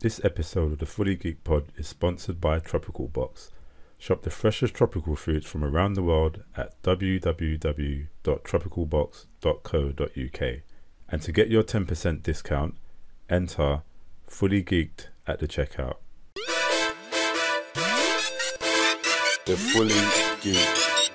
This episode of the Fully Geek Pod is sponsored by Tropical Box. Shop the freshest tropical fruits from around the world at www.tropicalbox.co.uk. And to get your 10% discount, enter Fully Geeked at the checkout. The Fully Geeked.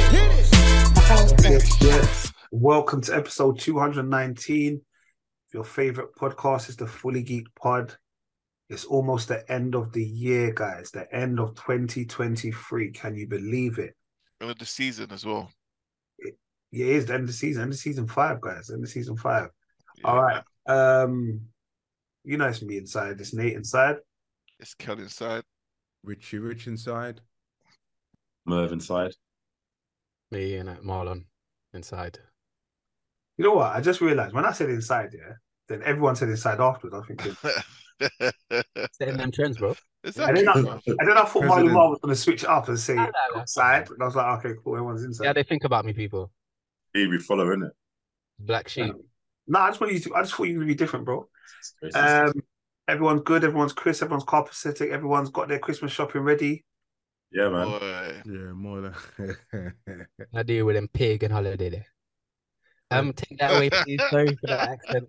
Yes. Welcome to episode 219. Your favorite podcast is the Fully Geek Pod. It's almost the end of the year, guys. The end of 2023. Can you believe it? End of the season as well. Yeah, it is the end of the season. End of season 5, guys. End of season 5. Yeah, All right. You know it's me inside. It's Nate inside. it's Kel inside. Richie Rich inside. Merv inside. Me and Marlon inside. You know what? I just realized when I said inside, yeah, then everyone said inside afterwards. I'm thinking, Setting them trends, bro. Exactly. and then I thought Marlon President. was going to switch it up and say No. outside. And I was like, okay, cool. Everyone's inside. Yeah, they think about me, people. He be following it. Black sheep. No, I just thought you to be different, bro. Everyone's good. Everyone's crisp. Everyone's copacetic. Everyone's got their Christmas shopping ready. Yeah, man. Boy. Yeah, more than I deal with them pig and holiday there. Take that away, please. Sorry for that accent.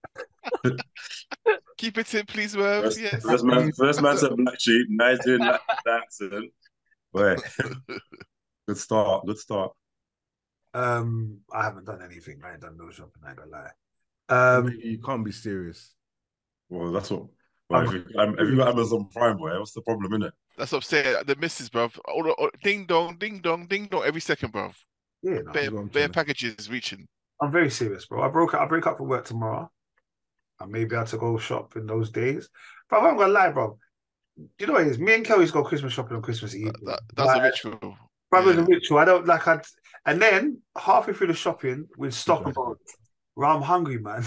Keep it in, please, Merv. First, Yes. first man said black sheep. Now he's doing that accent. Boy, good start. Good start. I haven't done anything. I ain't done no shopping. I ain't gonna lie. you can't be serious. Well, that's what. Well, if you got Amazon Prime, boy, what's the problem, innit? That's what I'm saying. The missus, bruv. Ding dong, ding dong, ding dong every second, bruv. Yeah, no, That's what I'm Bare trying to- packages reaching. I'm very serious, bro. I break up for work tomorrow. And maybe I have to go shop in those days. But I'm gonna lie, bro. You know what it is? Me and Kelly's go Christmas shopping on Christmas Eve. That's a ritual. Brother's Yeah. a ritual. I don't like. And then halfway through the shopping, we'd stop and go, "Bro, I'm hungry, man."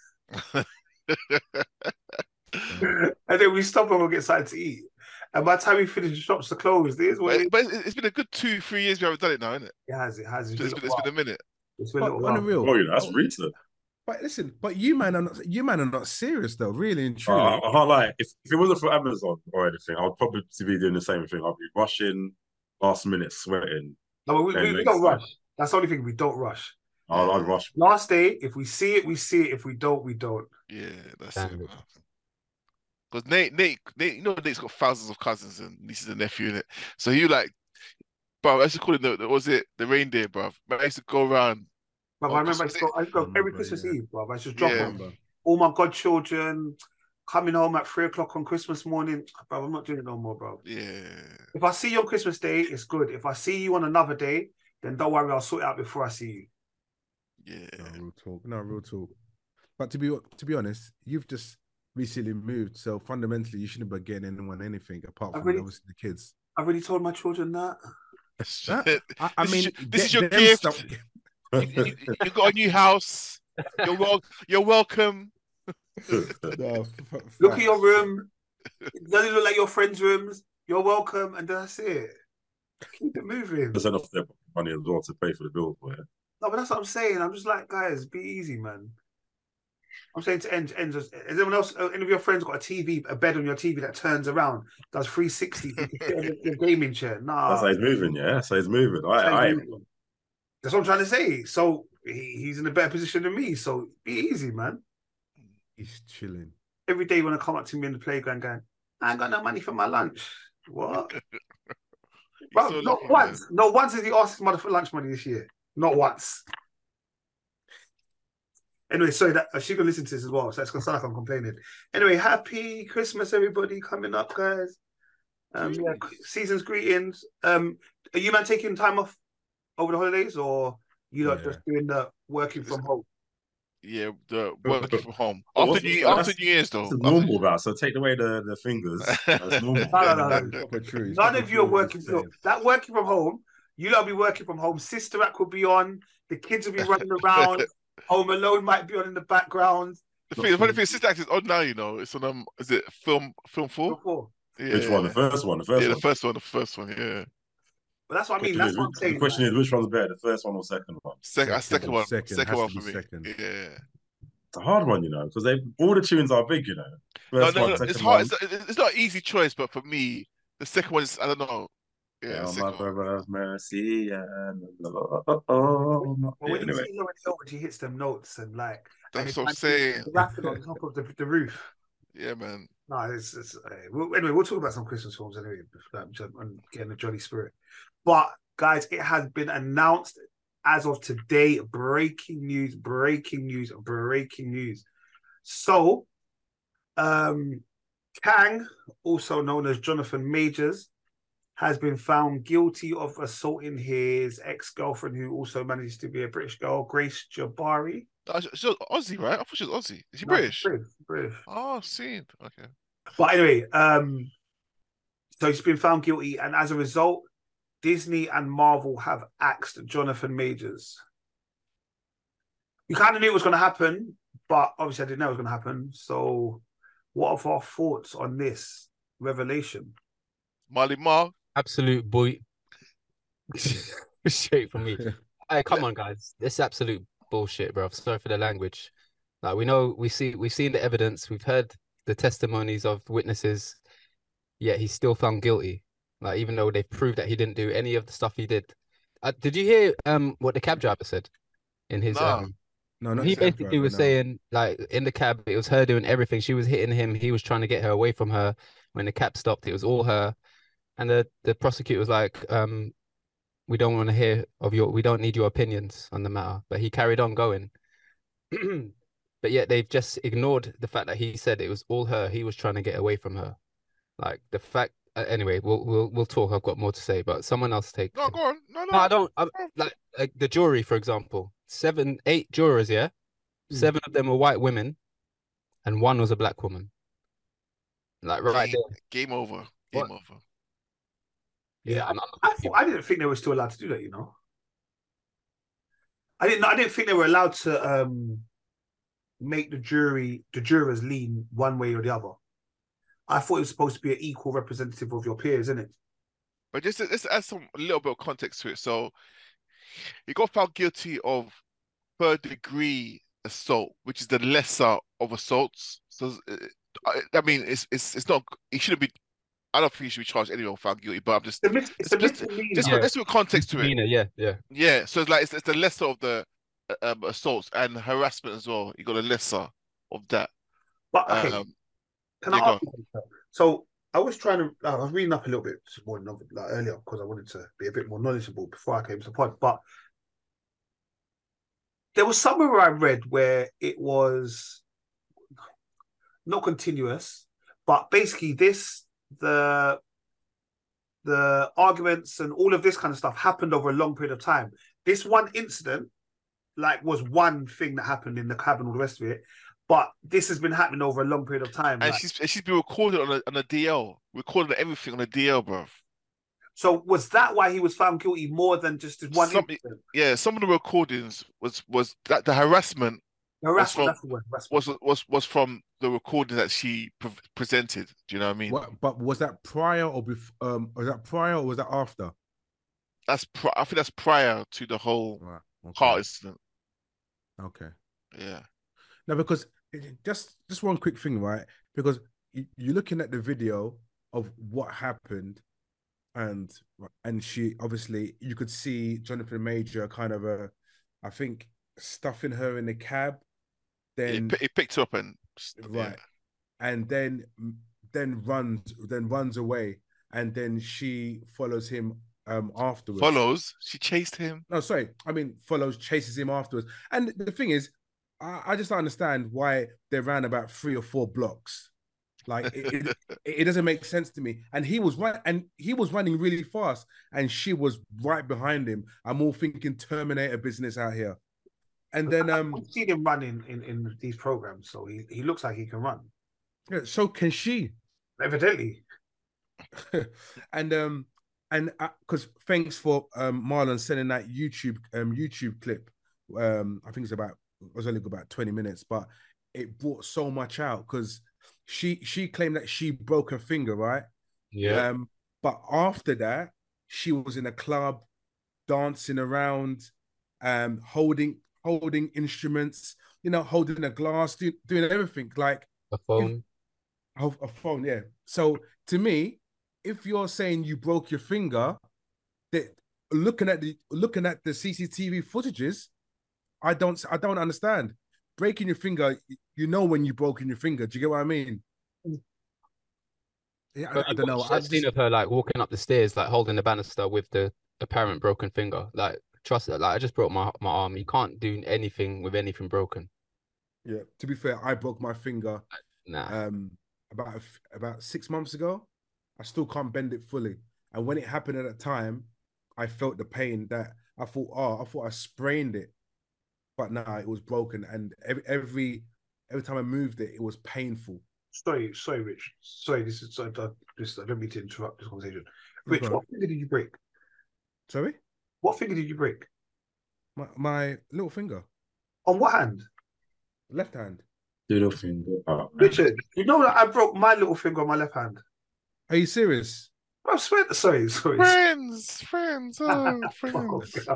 And then we stop and we'll get something to eat. And by the time we finish, the shops are closed. It is what it is. But it's been a good 2-3 years we haven't done it now, isn't it? It has. It's been a minute. It's been a But little on the while. real, Oh, yeah, that's recent. but listen, but you man are not serious though, really and truly. I can't lie. If it wasn't for Amazon or anything, I would probably be doing the same thing. I'd be rushing, last minute sweating. No, but we don't rush. That's the only thing. We don't rush. I'd rush. Last day, if we see it, we see it. If we don't, we don't. Yeah, that's Damn it. it. Because Nate, you know, Nate's got thousands of cousins and nieces and nephews in it. So you like, bro, I used to call him the reindeer, bro. But I used to go around. But Oh, I remember I Christmas used to go every Remember, Christmas yeah. Eve, bro. I used to drop Yeah. off all my godchildren coming home at 3 o'clock on Christmas morning. Bro, I'm not doing it no more, bro. Yeah. If I see you on Christmas Day, it's good. If I see you on another day, then don't worry, I'll sort it out before I see you. Yeah. No, real talk. But to be honest, you've just recently moved, so fundamentally you shouldn't be getting anyone anything apart I from really- obviously the kids. I've already told my children that. I mean, this is get your them gift. stuff- You got a new house. You're welcome. No, Look at your room. It doesn't look like your friends' rooms. You're welcome, and that's it. Keep it moving. Percent off their money as well to pay for the bills, boy. No, but that's what I'm saying. I'm just like, guys, be easy, man. I'm saying to end, has anyone else, any of your friends got a bed on your TV that turns around, does 360, you can sit on your gaming chair? Nah. That's how he's moving, yeah. That's how he's moving. That's what I'm trying to say. So he's in a better position than me. So be easy, man. He's chilling. Every day when I come up to me in the playground going, I ain't got no money for my lunch. What? Bro, so not lucky, once. man. Not once has he asked his mother for lunch money this year. Not once. Anyway, sorry, that she can listen to this as well, so it's gonna sound like I'm complaining. Anyway, happy Christmas, everybody coming up, guys. Yeah, season's greetings. Are you man taking time off over the holidays, or you lot Yeah. just doing the working from home? Yeah, the working from home. Well, After New Year's though. It's normal, that. So take away the fingers. That's normal. No. Proper true. It's None proper of you are true what working he's from saying. that working from home. You lot will be working from home. Sister Act will be on. The kids will be running around. Home Alone might be on in the background. The funny thing, Sister Act is on now. You know, it's on is it film 4? Before. Yeah. Which one? The first one? The first Yeah, one? the first one. Yeah. But that's what I mean. That's what I'm The saying. question is, which one's better, the first one or second one? Second one. Second Second has one to for be me. second. Yeah. It's a hard one, because all the tunes are big, No, First no, one, no. second It's hard. one. It's not an easy choice, but for me, the second one is I don't know. Yeah, the Oh, second one. Mother of Mercy and But yeah. when you Anyway, see Lauren Hill when she hits them notes and That's it's what I'm like saying. rapping on top of the roof. Yeah, man. No, anyway, we'll talk about some Christmas films anyway, and getting the jolly spirit. But guys, it has been announced as of today. Breaking news, breaking news, breaking news. So, Kang, also known as Jonathan Majors, has been found guilty of assaulting his ex-girlfriend, who also manages to be a British girl, Grace Jabari. She's Aussie, right? I thought she was Aussie. Is she No, British? British. Oh, seen. Okay. But anyway, so he's been found guilty, and as a result, Disney and Marvel have axed Jonathan Majors. We kind of knew it was going to happen, but obviously I didn't know it was going to happen. So, what are our thoughts on this revelation? Marley Marl. Absolute boy. Straight from me. Hey, come on, guys. This is absolute bullshit, bro. Sorry for the language. Like we've seen the evidence, we've heard the testimonies of witnesses, yet he's still found guilty. Like even though they've proved that he didn't do any of the stuff he did. Did you hear what the cab driver said in his No. No, not he the cab basically driver, was no. saying like in the cab it was her doing everything. She was hitting him, he was trying to get her away from her. When the cab stopped, it was all her. And the prosecutor was like, we don't want to hear we don't need your opinions on the matter. But he carried on going. But yet they've just ignored the fact that he said it was all her. He was trying to get away from her. Like the fact. Anyway, we'll talk. I've got more to say, but someone else take. No, go on. No, No, I don't. Like the jury, for example, 7, 8 jurors. Yeah, 7 of them were white women, and 1 was a black woman. Like right there. Game over. Game What? over. Yeah, I didn't think they were still allowed to do that. I didn't think they were allowed to make the jurors lean one way or the other. I thought it was supposed to be an equal representative of your peers, isn't it? But just to add a little bit of context to it. So he got found guilty of 3rd-degree assault, which is the lesser of assaults. So I mean, it's not. He shouldn't be. I don't think he should be charged anyway or found guilty. But I'm just let's do a context to it. Yeah. So it's the lesser of the assaults and harassment as well. You got a lesser of that. But okay, can I ask you? So I was reading up a little bit more earlier because I wanted to be a bit more knowledgeable before I came to the pod. But there was somewhere where I read where it was not continuous, but basically the arguments and all of this kind of stuff happened over a long period of time. This one incident, was one thing that happened in the cab and all the rest of it. But this has been happening over a long period of time. And she's been recorded on a DL, recorded everything on a DL, bro. So was that why he was found guilty more than just one incident? Yeah, some of the recordings was that the harassment. Was from the recording that she presented. Do you know what I mean? But was that prior or before? Was that prior or was that after? I think that's prior to the whole car incident. Okay. Yeah. No, because just one quick thing, right? Because you're looking at the video of what happened, and she obviously you could see Jonathan Major kind of I think stuffing her in the cab. Then he picked her up and and then runs away, and then she follows him afterwards. She chased him. No, sorry, I mean chases him afterwards. And the thing is, I just don't understand why they ran about 3 or 4 blocks. Like it doesn't make sense to me. And he was running really fast, and she was right behind him. I'm all thinking Terminator business out here. And then I've seen him running in these programs, so he looks like he can run. Yeah, so can she? Evidently. and because thanks for Marlon sending that YouTube clip. I think it was only about 20 minutes, but it brought so much out because she claimed that she broke her finger, right? Yeah. But after that, she was in a club dancing around, holding holding instruments, holding a glass, doing everything like A phone. a phone. Yeah. So to me, if you're saying you broke your finger, that looking at the CCTV footages, I don't understand. Breaking your finger, when you broken your finger. Do you get what I mean? Yeah, But I you don't know. watched that scene of her like walking up the stairs, like holding the banister with the apparent broken finger. Like, trust it. Like, I just broke my arm. You can't do anything with anything broken. Yeah. To be fair, I broke my finger Nah. about 6 months ago. I still can't bend it fully. And when it happened at that time, I felt the pain that I thought I sprained it, but nah, it was broken. And every time I moved it, it was painful. Sorry, Rich. Sorry, this is I don't mean to interrupt this conversation. Rich, Okay. what finger did you break? Sorry, What finger did you break? my little finger, On what hand? left hand. Little finger. Oh, man. Richard, you know that I broke my little finger on my left hand. Are you serious? I swear. Sorry. Friends, oh, friends.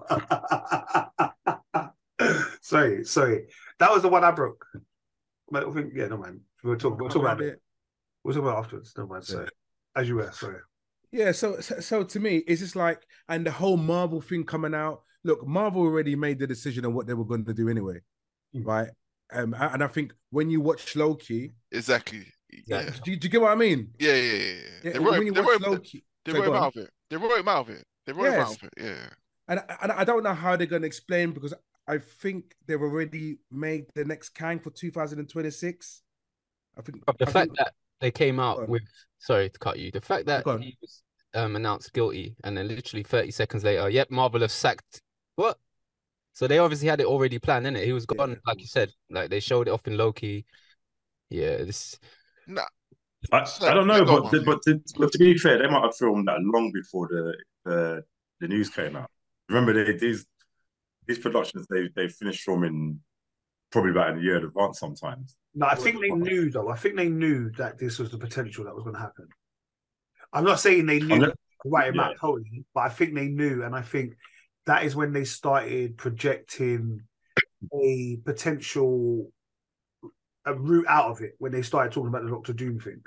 Sorry. That was the one I broke. My little finger. Yeah, no man. We'll talk about it. We'll talk about it afterwards. No man. Sorry. As you were. Sorry. Yeah. So to me, it's just like, and the whole Marvel thing coming out. Look, Marvel already made the decision on what they were going to do anyway, right? And I think when you watch Loki, Exactly. Yeah. do you get what I mean? Yeah. They wrote him out of it. They wrote him out of it. Yeah. And I don't know how they're going to explain, because I think they've already made the next Kang for 2026. The fact that they came out with, sorry to cut you, the fact that he was announced guilty and then literally 30 seconds later, yep, Marvel have sacked. What? So they obviously had it already planned, innit? He was gone, like you said. Like, they showed it off in Loki. Yeah, this. Nah. I don't know, but to be fair, they might have filmed that long before the news came out. Remember, these productions they finished filming probably about a year in advance sometimes. No, I think they knew though. I think they knew that this was the potential that was going to happen. I'm not saying they knew right about totally, but I think they knew, and I think that is when they started projecting a potential route out of it, when they started talking about the Doctor Doom thing.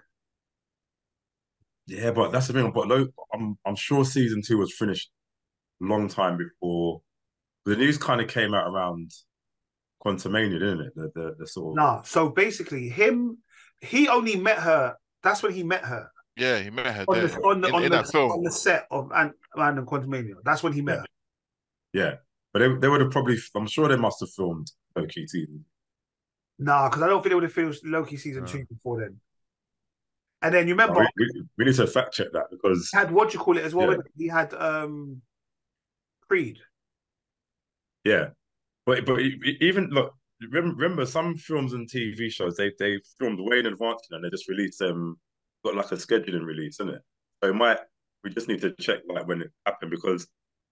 Yeah, but that's the thing. But I'm sure season 2 was finished a long time before. The news kind of came out around Quantumania, didn't it? The sort of. Nah, so basically, he only met her. That's when he met her. Yeah, he met her on there. the set of Ant-Man and Quantumania. That's when he met her. Yeah, but they would have probably. I'm sure they must have filmed Loki season. Nah, because I don't think they would have filmed Loki season 2 before then. And then you remember, we need to fact check that, because he had as well. Yeah. He had Creed. Yeah, but even look, remember some films and TV shows they filmed way in advance and they just released them, got like a scheduling release, isn't it? So we just need to check like when it happened, because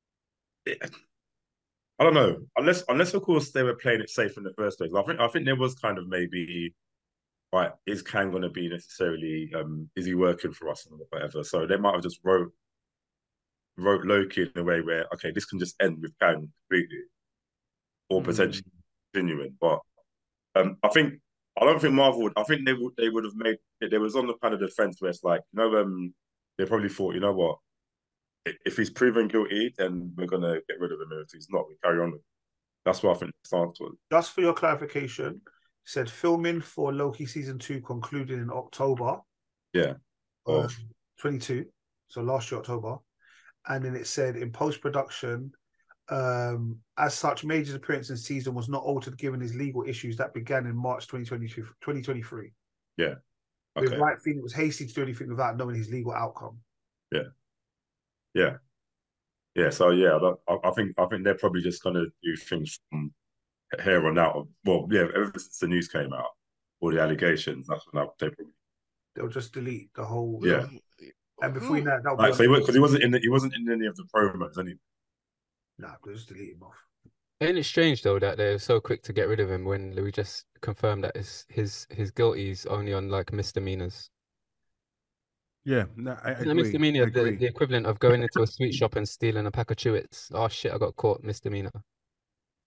I don't know, unless of course they were playing it safe in the first place. I think there was kind of maybe, right, is Kang going to be necessarily is he working for us or whatever? So they might have just wrote Loki in a way where, okay, this can just end with Kang completely, or potentially continuing. But I don't think Marvel would. I think they would have made it. They was on the kind of defense where it's like, they probably thought, you know what, if he's proven guilty, then we're gonna get rid of him. If he's not, we carry on with him. That's what I think the stance was. Just for your clarification, said filming for Loki season 2 concluded in October. Yeah. 22. So last year, October. And then it said in post-production, as such, Major's appearance in season was not altered given his legal issues that began in March 2023. Yeah. Okay. With Wright feeling it was hasty to do anything without knowing his legal outcome. Yeah. So yeah, I think they're probably just gonna do things from here on out. Well, yeah, ever since the news came out, all the allegations, that's when they'll just delete the whole. Yeah. And between that, because he wasn't in any of the promos anyway. Nah, they'll just delete him off. Ain't it strange though that they're so quick to get rid of him when we just confirmed that his guilty is only on like misdemeanors? Yeah, no, I agree. Misdemeanor, the equivalent of going into a sweet shop and stealing a pack of Chewits. Oh shit, I got caught, misdemeanor.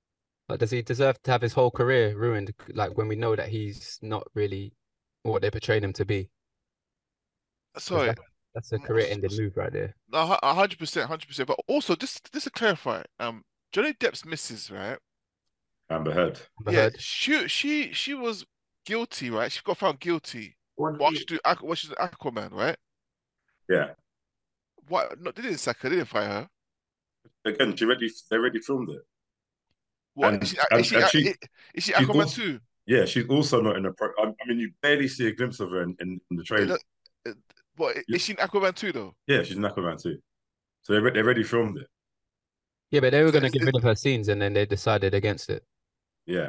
Like, does he deserve to have his whole career ruined? Like when we know that he's not really what they portrayed him to be. 'Cause Sorry, that's a career-ending move right there. no, 100%, 100%. But also, just to clarify, Johnny Depp's missus, right? Amber Heard. Amber Yeah, Heard. she was guilty, right? She got found guilty. One, What she do? What she's an Aquaman, right? Yeah. What? No, they didn't sack her. They didn't fire her. Again, they already filmed it. What And is she? and Is she she's Aquaman also, too? yeah, she's also not in a pro. I mean, you barely see a glimpse of her in the It, trailer. what is she in Aquaman too though? Yeah, she's in Aquaman too. So they already filmed it. Yeah, but they were So going to get rid of her scenes, and then they decided against it. Yeah.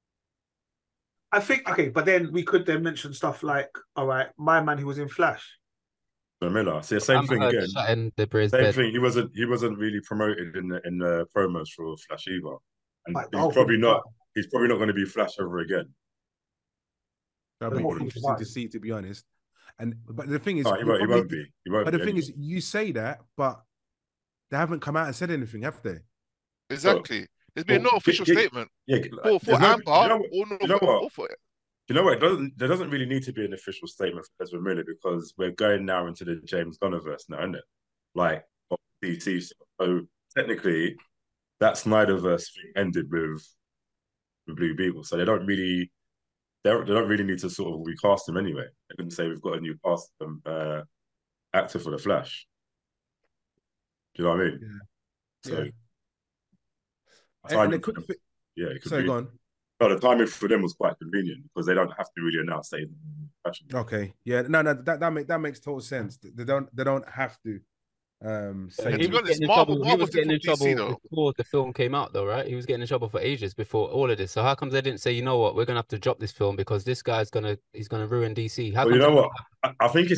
I think okay, but then we could then mention stuff like, all right, my man who was in Flash. So Miller. See, the same Amber thing Heard again. shut in the Bray's Same bed. thing. He wasn't really promoted in the promos for Flash either, and Like, he's probably not. He's probably not going to be Flash ever again. That'd be More interesting to fun. see, to be honest. But the thing is, Oh, he won't be. He won't but be the thing anyway. is, you say that, but they haven't come out and said anything, have they? Exactly. There's been no official statement Yeah, for there's no. Amber or no You know for what? or for You know what? There doesn't really need to be an official statement for Ezra Miller because we're going now into the James Gunniverse now, isn't it? Like of DC stuff. So technically, that Snyderverse thing ended with Blue Beetle, so they don't really need to sort of recast him anyway. They couldn't say we've got a new cast actor for the Flash. Do you know what I mean? Yeah. So, And they could. yeah, it could Sorry, be. go on. No, the timing for them was quite convenient because they don't have to really announce they. Okay, yeah, no, that makes total sense. They don't have to say. And He to be was honest, getting in trouble. He Marvel's was getting in different from DC trouble though. before the film came out, though, right? He was getting in trouble for ages before all of this. So how come they didn't say, you know what, we're gonna have to drop this film because this guy's he's gonna ruin DC? How Well, you come? know what? I think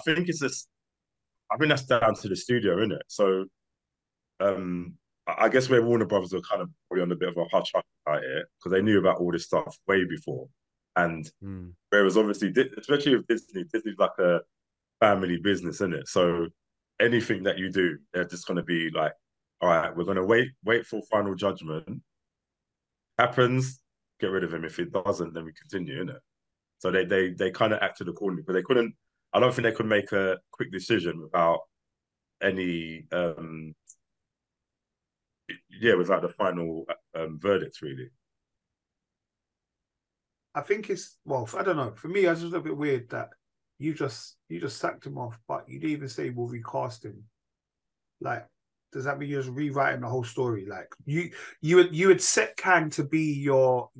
I think that's down to the studio, isn't it? So, I guess where Warner Brothers were kind of probably on a bit of a hush hush about it because they knew about all this stuff way before, and whereas obviously, especially with Disney's like a family business, isn't it? So anything that you do, they're just going to be like, all right, we're going to wait for final judgment. Happens, get rid of him. If it doesn't, then we continue, innit? So they kind of acted accordingly, but they couldn't. I don't think they could make a quick decision without any, without the final verdict, really. I think it's I don't know. For me, it's just a little bit weird that you just sacked him off, but you didn't even say we'll recast him. Like, does that mean you're just rewriting the whole story? Like, you would set Kang to be your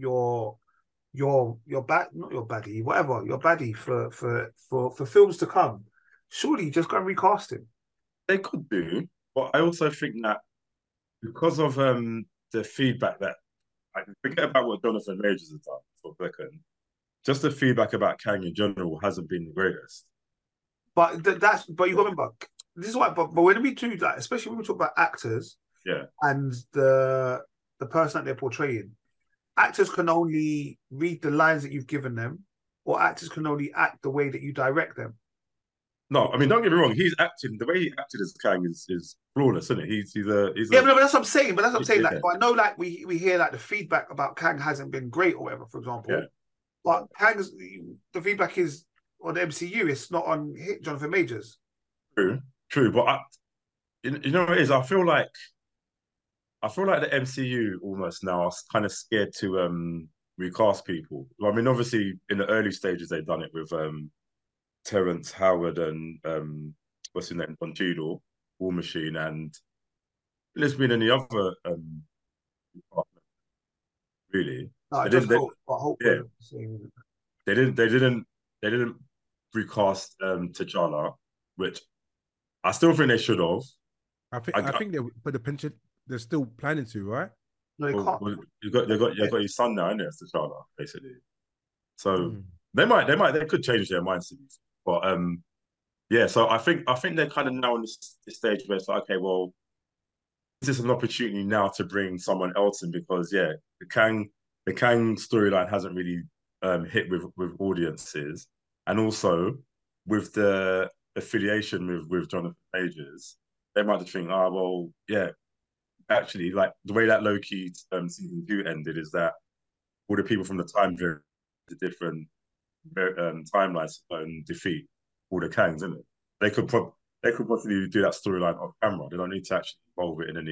not your baddie, whatever, your baddie for films to come. Surely you just go and recast him. They could do, but I also think that because of the feedback that I forget about what Jonathan Majors has done for a second. Just the feedback about Kang in general hasn't been the greatest. But you got to remember, this is why. But when we do that, especially when we talk about actors, and the person that they're portraying, actors can only read the lines that you've given them, or actors can only act the way that you direct them. No, I mean, don't get me wrong. He's acting the way he acted as Kang is flawless, isn't it? He's but that's what I'm saying. But that's what I'm saying. Like, but I know, like we hear like the feedback about Kang hasn't been great or whatever, for example. Yeah. But the feedback is on the MCU. It's not on Jonathan Majors. True. But you know what it is? I feel like the MCU almost now are kind of scared to recast people. I mean, obviously in the early stages they've done it with Terrence Howard and what's his name, Don Cheadle, War Machine, and there's been any other really. No, They didn't recast T'Challa, which I still think they should have. I think they're still planning to, right? No, they can't. Well, you got his son now, isn't it, T'Challa, basically. So they could change their minds, but so I think they're kind of now in this stage where it's like, okay, well, this is an opportunity now to bring someone else in because the Kang storyline hasn't really hit with audiences, and also with the affiliation with Jonathan Majors, they might just think, actually, like the way that Loki season 2 ended is that all the people from the time period, the different timelines, defeat all the Kangs, isn't it? They could possibly do that storyline off camera. They don't need to actually involve it in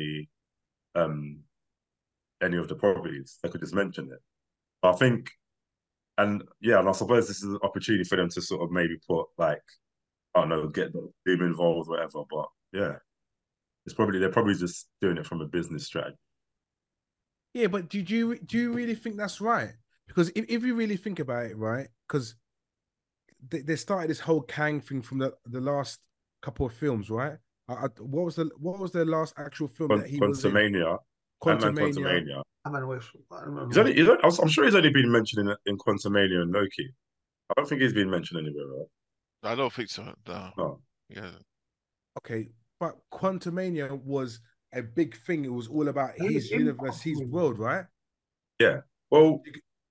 any of the properties. They could just mention it. I think, and yeah, and I suppose this is an opportunity for them to sort of maybe put like, I don't know, get the Doom involved, whatever. But yeah, they're probably just doing it from a business strategy. Yeah, but do you really think that's right? Because if you really think about it, right? Because they started this whole Kang thing from the last couple of films, right? What was the last actual film that he was in? Quantumania. Quantumania. I'm sure he's only been mentioned in Quantumania and Loki. I don't think he's been mentioned anywhere, right? I don't think so. No. No. Yeah. Okay, but Quantumania was a big thing. It was all about his universe, his world, right? Yeah. Well,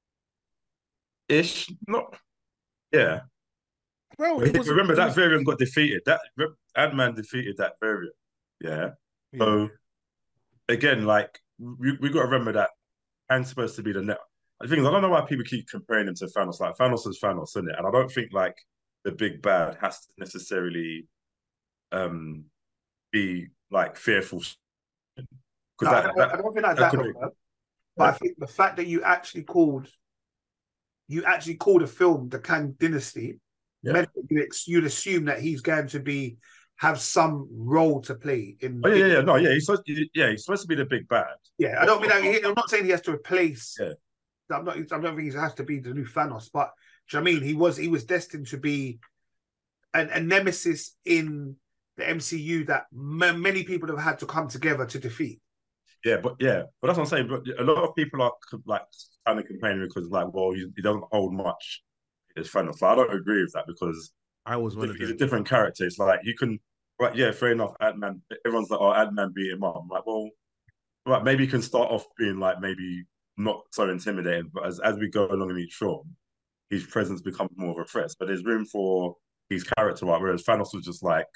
ish. Not. Yeah. Well, remember that variant got defeated. That Ant-Man defeated that variant. Yeah. So again, like we got to remember that Kang's supposed to be the net. The thing is, I don't know why people keep comparing him to Thanos. Like Thanos is Thanos, isn't it? And I don't think like the big bad has to necessarily be like fearful. No, I don't think that's that. But I think the fact that you actually called a film the Kang Dynasty, meant that you'd assume that he's going to have some role to play in. Oh yeah. He's supposed to be the big bad. Yeah, I don't mean. I'm not saying he has to replace. Yeah. I don't think he has to be the new Thanos, but do you know what I mean? He was destined to be a nemesis in the MCU that many people have had to come together to defeat. Yeah, but that's what I'm saying. But a lot of people are like kind of complaining because like, well, he doesn't hold much as Thanos. Like, I don't agree with that because he's a different character. It's like you can, right? Yeah, fair enough. Ant-Man. Everyone's like, oh, Ant-Man beat him up. I'm like, well, right, maybe you can start off being like maybe not so intimidating, but as we go along in each film, his presence becomes more of a threat. But there's room for his character, right? Whereas Thanos was just like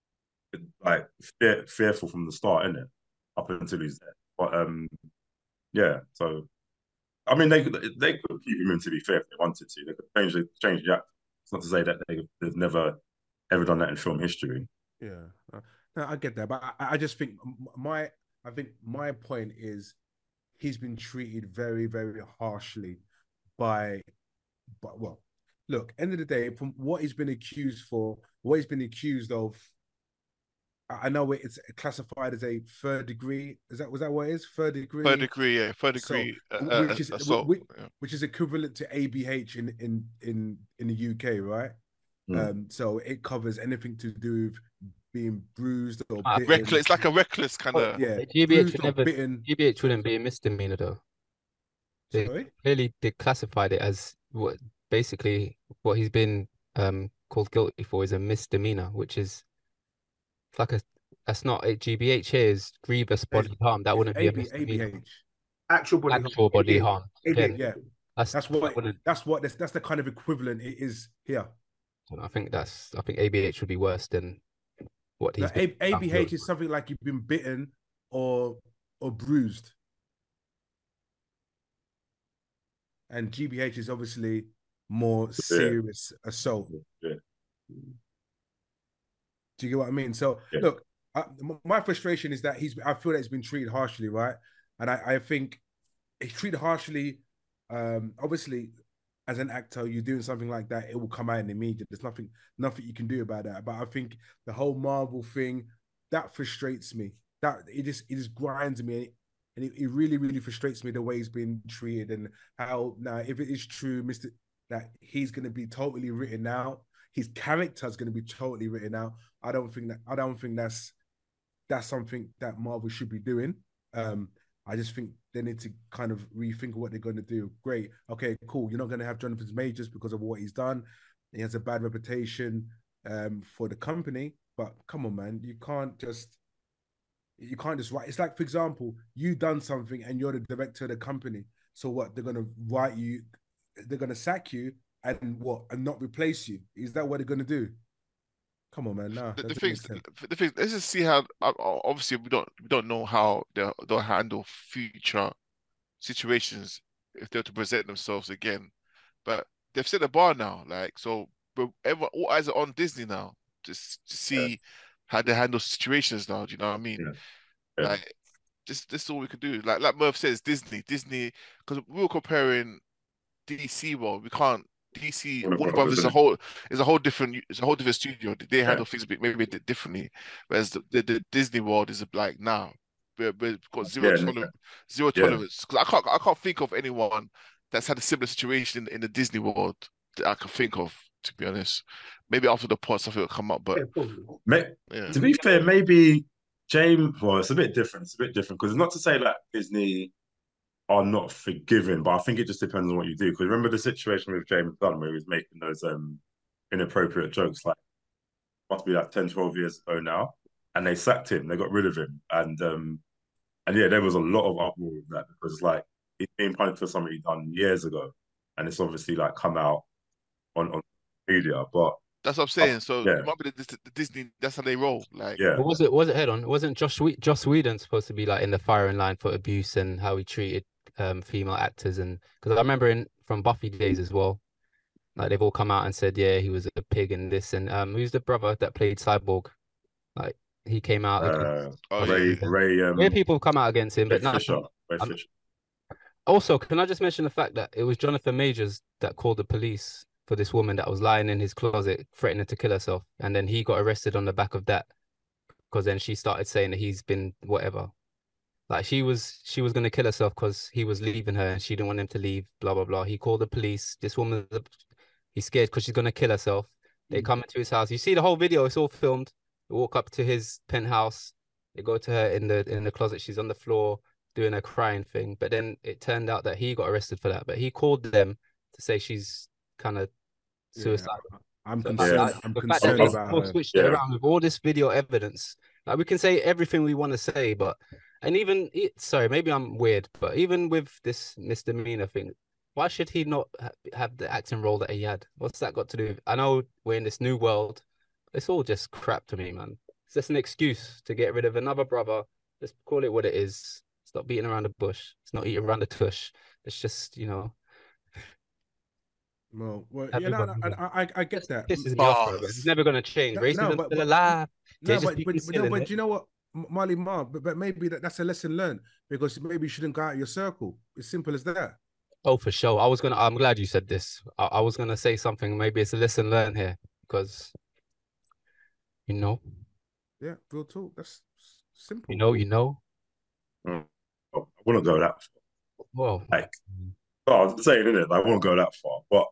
fearful from the start, isn't it? Up until he's there. But yeah. So I mean, they could keep him in, to be fair, if they wanted to. They could change the actor. It's not to say that they've never ever done that in film history. Yeah, no, I get that, but I just think my point is he's been treated very, very harshly by well, look, end of the day, from what he's been accused of. I know it's classified as a third degree. Was that what it is? Third degree. Third degree, yeah. Third degree assault, which is equivalent to ABH in the UK, right? So it covers anything to do with being bruised or bitten. Reckless. It's like a reckless kind of. Yeah. GBH wouldn't be a misdemeanor though. They clearly classified it as what he's been called guilty for is a misdemeanor, which is. That's not a GBH here is grievous bodily harm. That wouldn't be a misdemeanor. ABH. Actual bodily harm. Yeah. That's the kind of equivalent it is here. I think ABH would be worse than what he's ABH is something like you've been bitten or bruised. And GBH is obviously more serious assault. Yeah. Do you get what I mean? So look, my frustration is that I feel that he's been treated harshly, right? And I think he's treated harshly. Obviously, as an actor, you're doing something like that, it will come out in the media. There's nothing you can do about that. But I think the whole Marvel thing that frustrates me. That it just grinds me, and it really, really frustrates me the way he's been treated and how now if it is true, that he's going to be totally written out. His character is going to be totally written out. I don't think that's something that Marvel should be doing. I just think they need to kind of rethink what they're going to do. Great, okay, cool. You're not going to have Jonathan Majors because of what he's done. He has a bad reputation for the company. But come on, man, you can't just write. It's like, for example, you done something and you're the director of the company. So what? They're going to write you. They're going to sack you. And not replace you? Is that what they're going to do? Come on, man. Nah, The, that the doesn't make things, sense. the thing. Let's just see how. Obviously, we don't know how they'll handle future situations if they're to present themselves again. But they've set the bar now, like so. But everyone, all eyes are on Disney now, just to Yeah, see how they handle situations now. Do you know what I mean? yeah, yeah. Like, just this is all we can do. Like Murph says, Disney, because we were comparing DC world. We can't. DC Warner Warner Brothers Brothers, is a isn't it? whole is a whole different studio. They Yeah, handle things maybe a bit differently, whereas the Disney world is like now we've got yeah, zero yeah. tolerance. Because I can't think of anyone that's had a similar situation in the Disney world that I can think of. To be honest, maybe after the pot something will come up, but Yeah, probably. May- yeah, to be fair, maybe James. Well, it's a bit different. It's a bit different because not to say that Disney are not forgiving, but I think it just depends on what you do. Because remember the situation with James Gunn where he was making those inappropriate jokes, like must be like 10, 12 years ago now, and they sacked him. They got rid of him, and yeah, there was a lot of uproar with that because like he's being punished for something he done years ago, and it's obviously like come out on media. But that's what I'm saying. So yeah, it might be the Disney. That's how they roll. Like, yeah, But was it head on? Wasn't Josh Whedon supposed to be like in the firing line for abuse and how he treated female actors? And because I remember from Buffy days as well, like they've all come out and said, yeah, he was a pig and this. And who's the brother that played Cyborg? Like he came out uh, against oh yeah, Ray yeah. Ray where people have come out against him, Ray but Fisher, nothing. Ray Fisher. Also, can I just mention the fact that it was Jonathan Majors that called the police for this woman that was lying in his closet, threatening to kill herself, and then he got arrested on the back of that because then she started saying that he's been whatever. Like she was gonna kill herself because he was leaving her and she didn't want him to leave. Blah blah blah. He called the police. This woman, he's scared because she's gonna kill herself. They come into his house. You see the whole video. It's all filmed. They walk up to his penthouse. They go to her in the closet. She's on the floor doing a crying thing. But then it turned out that he got arrested for that. But he called them to say she's kind of Yeah, suicidal. I'm So Yeah, concerned. I'm the fact that concerned they about all her. switched it yeah. around with all this video evidence, like we can say everything we want to say, but and even sorry, maybe I'm weird, but even with this misdemeanor thing, why should he not have the acting role that he had? What's that got to do with? I know we're in this new world. It's all just crap to me, man. It's just an excuse to get rid of another brother. Just call it what it is. Stop beating around the bush. It's not eating around the tush. It's just, Well, yeah, no, everybody I get that. pisses me off, bro. It's never gonna change. No, Racism's still alive. They're no, just being no, silly. but you know what, Marley Mark, but maybe that's a lesson learned because maybe you shouldn't go out of your circle. It's simple as that. Oh, for sure. I'm glad you said this. I was gonna say something. Maybe it's a lesson learned here because you know, Yeah, real talk. That's simple. you know. Mm. I wouldn't go that far. Well, Like, oh, I was saying, innit? I won't go that far. But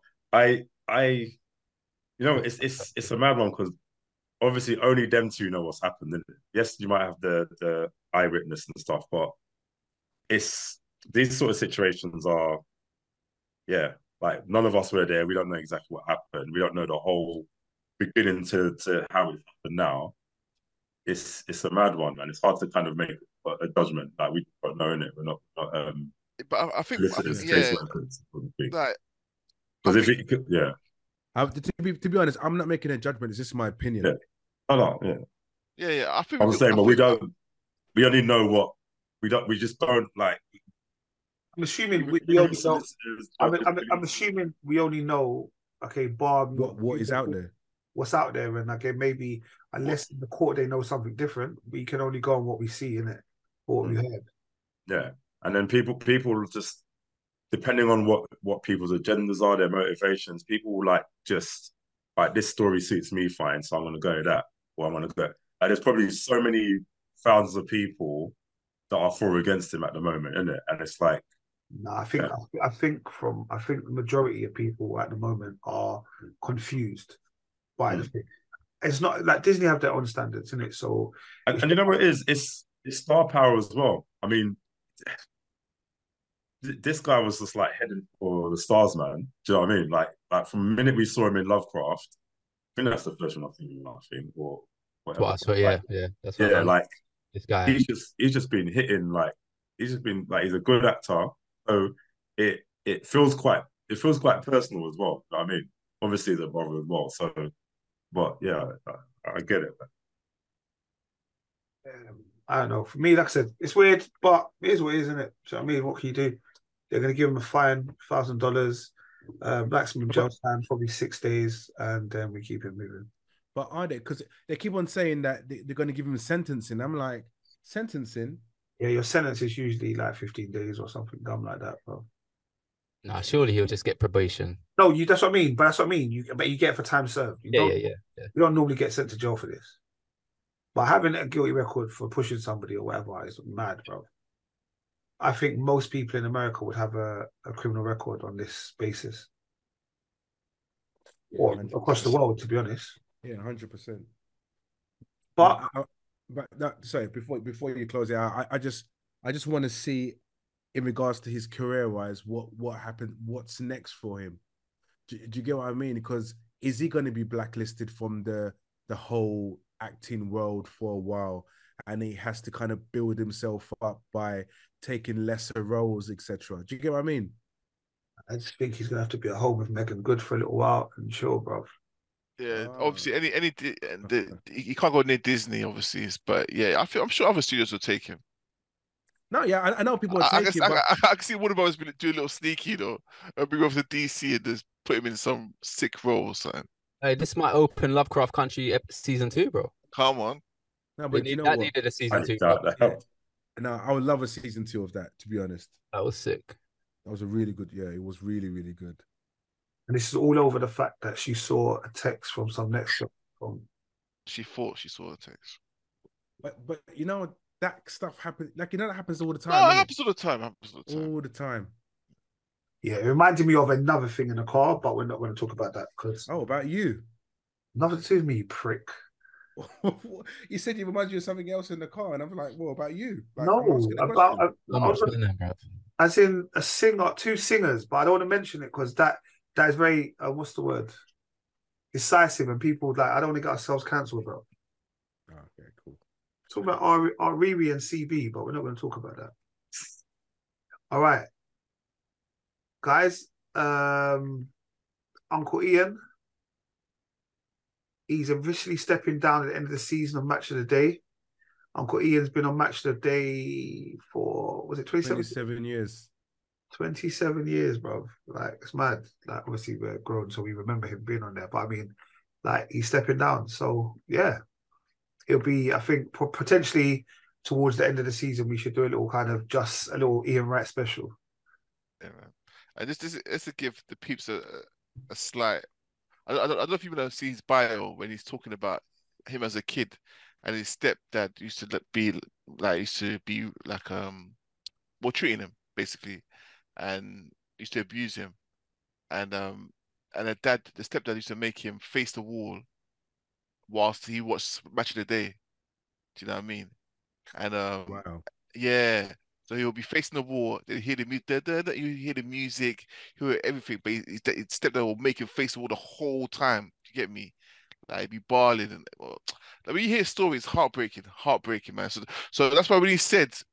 it's a mad one because obviously only them two know what's happened. Innit? Yes, you might have the eyewitness and stuff, but it's these sort of situations are, yeah, like none of us were there. We don't know exactly what happened. We don't know the whole beginning to how it happened now. It's a mad one, man. It's hard to kind of make a judgment. Like we don't know it. We're not But I think solicitors, yeah, caseworkers, like I because if think it, yeah, To be honest, I'm not making a judgment. It's just my opinion. yeah, I know, yeah. yeah, I think I'm saying, I but we think don't. We only know what we don't. We just don't like. I'm assuming we Even only know. solicitors, I'm assuming we only know. Okay, Bob. What is out there? What's out there, and okay, maybe unless in the court they know something different, we can only go on what we see in it or what we heard. yeah, and then people just depending on what people's agendas are, their motivations. People will like just like this story suits me fine, so I'm gonna go with that, or I'm gonna go. And there's probably so many thousands of people that are for or against him at the moment, isn't it? And it's like, No, I think yeah. I think the majority of people at the moment are confused by the thing. It's not like Disney have their own standards, isn't it? So, And you know what it is? It's star power as well. I mean, this guy was just like heading for the stars, man. Do you know what I mean? Like from the minute we saw him in Lovecraft, I think that's the first one I've seen him, I think, or whatever. So like, yeah. That's what yeah, like this guy. he's just been hitting like he's just been like he's a good actor. So it feels quite personal as well. You know what I mean, obviously the brother as well. So, but yeah, I get it. I don't know. For me, like I said, it's weird, but it is what it is, isn't it? So I mean, what can you do? They're going to give him a fine, $1,000, maximum jail time, probably 6 days, and then we keep him moving. But are they? Because they keep on saying that they're going to give him sentencing. I'm like, sentencing? Yeah, your sentence is usually like 15 days or something dumb like that, bro. Nah, surely he'll just get probation. No, that's what I mean. But that's what I mean. But you get it for time served. Yeah. You don't normally get sent to jail for this. But having a guilty record for pushing somebody or whatever is mad, bro. I think most people in America would have a criminal record on this basis. Yeah, Or 100%. across the world, to be honest. Yeah, 100%. But sorry, before you close it out, I just want to see, in regards to his career-wise, what happened, what's next for him. Do you get what I mean? Because is he going to be blacklisted from the whole acting world for a while, and he has to kind of build himself up by taking lesser roles, etc.? Do you get what I mean? I just think he's gonna have to be at home with Megan Good for a little while and chill, bro. Yeah, obviously, he can't go near Disney, obviously, but yeah, I'm sure other studios will take him. No, yeah, I know people are taking, I but can see Warner Bros. Do a little sneaky, and bring over to DC and just put him in some sick role or something. Hey, this might open Lovecraft Country season 2, bro. Come on. no, but you know that what? needed a season 2. That. No, I would love a season 2 of that. To be honest, That was sick. that was a really good. Yeah, it was really, really good. And this is all over the fact that she saw a text from some next job. She thought she saw the text. But you know that stuff happens. Like, you know, that happens all the No, time. it happens all the time. All the time. Yeah, it reminded me of another thing in the car, but we're not going to talk about that because Oh, about you? nothing to do with me, you prick. You said you remind you of something else in the car, and I'm like, well, about you? Like, No, I'm asking a question. as in a singer, two singers, but I don't want to mention it because that is very what's the word? Decisive, and people like I don't want to get ourselves cancelled, bro. Oh, okay, cool. Talk about Riri and CB, but we're not going to talk about that. All right, guys. Uncle Ian, he's officially stepping down at the end of the season of Match of the Day. Uncle Ian's been on Match of the Day for, was it 27 years? 27 years, bro. Like, it's mad. Like, obviously, we're grown, so we remember him being on there. But I mean, like, he's stepping down. So, yeah, it'll be, I think, potentially towards the end of the season, we should do a little kind of just a little Ian Wright special. Yeah, man. And just to give the peeps a slight. I don't know if you see his bio when he's talking about him as a kid, and his stepdad used to be well, treating him basically, and used to abuse him, and the stepdad used to make him face the wall whilst he watched Match of the Day. Do you know what I mean? And Wow. yeah. So he'll be facing the wall. Then you hear the music. You hear the music. You hear everything. But his stepdad will make him face the wall the whole time. You get me? Like he'd be bawling and like, when you hear stories, heartbreaking, man. So that's why when he first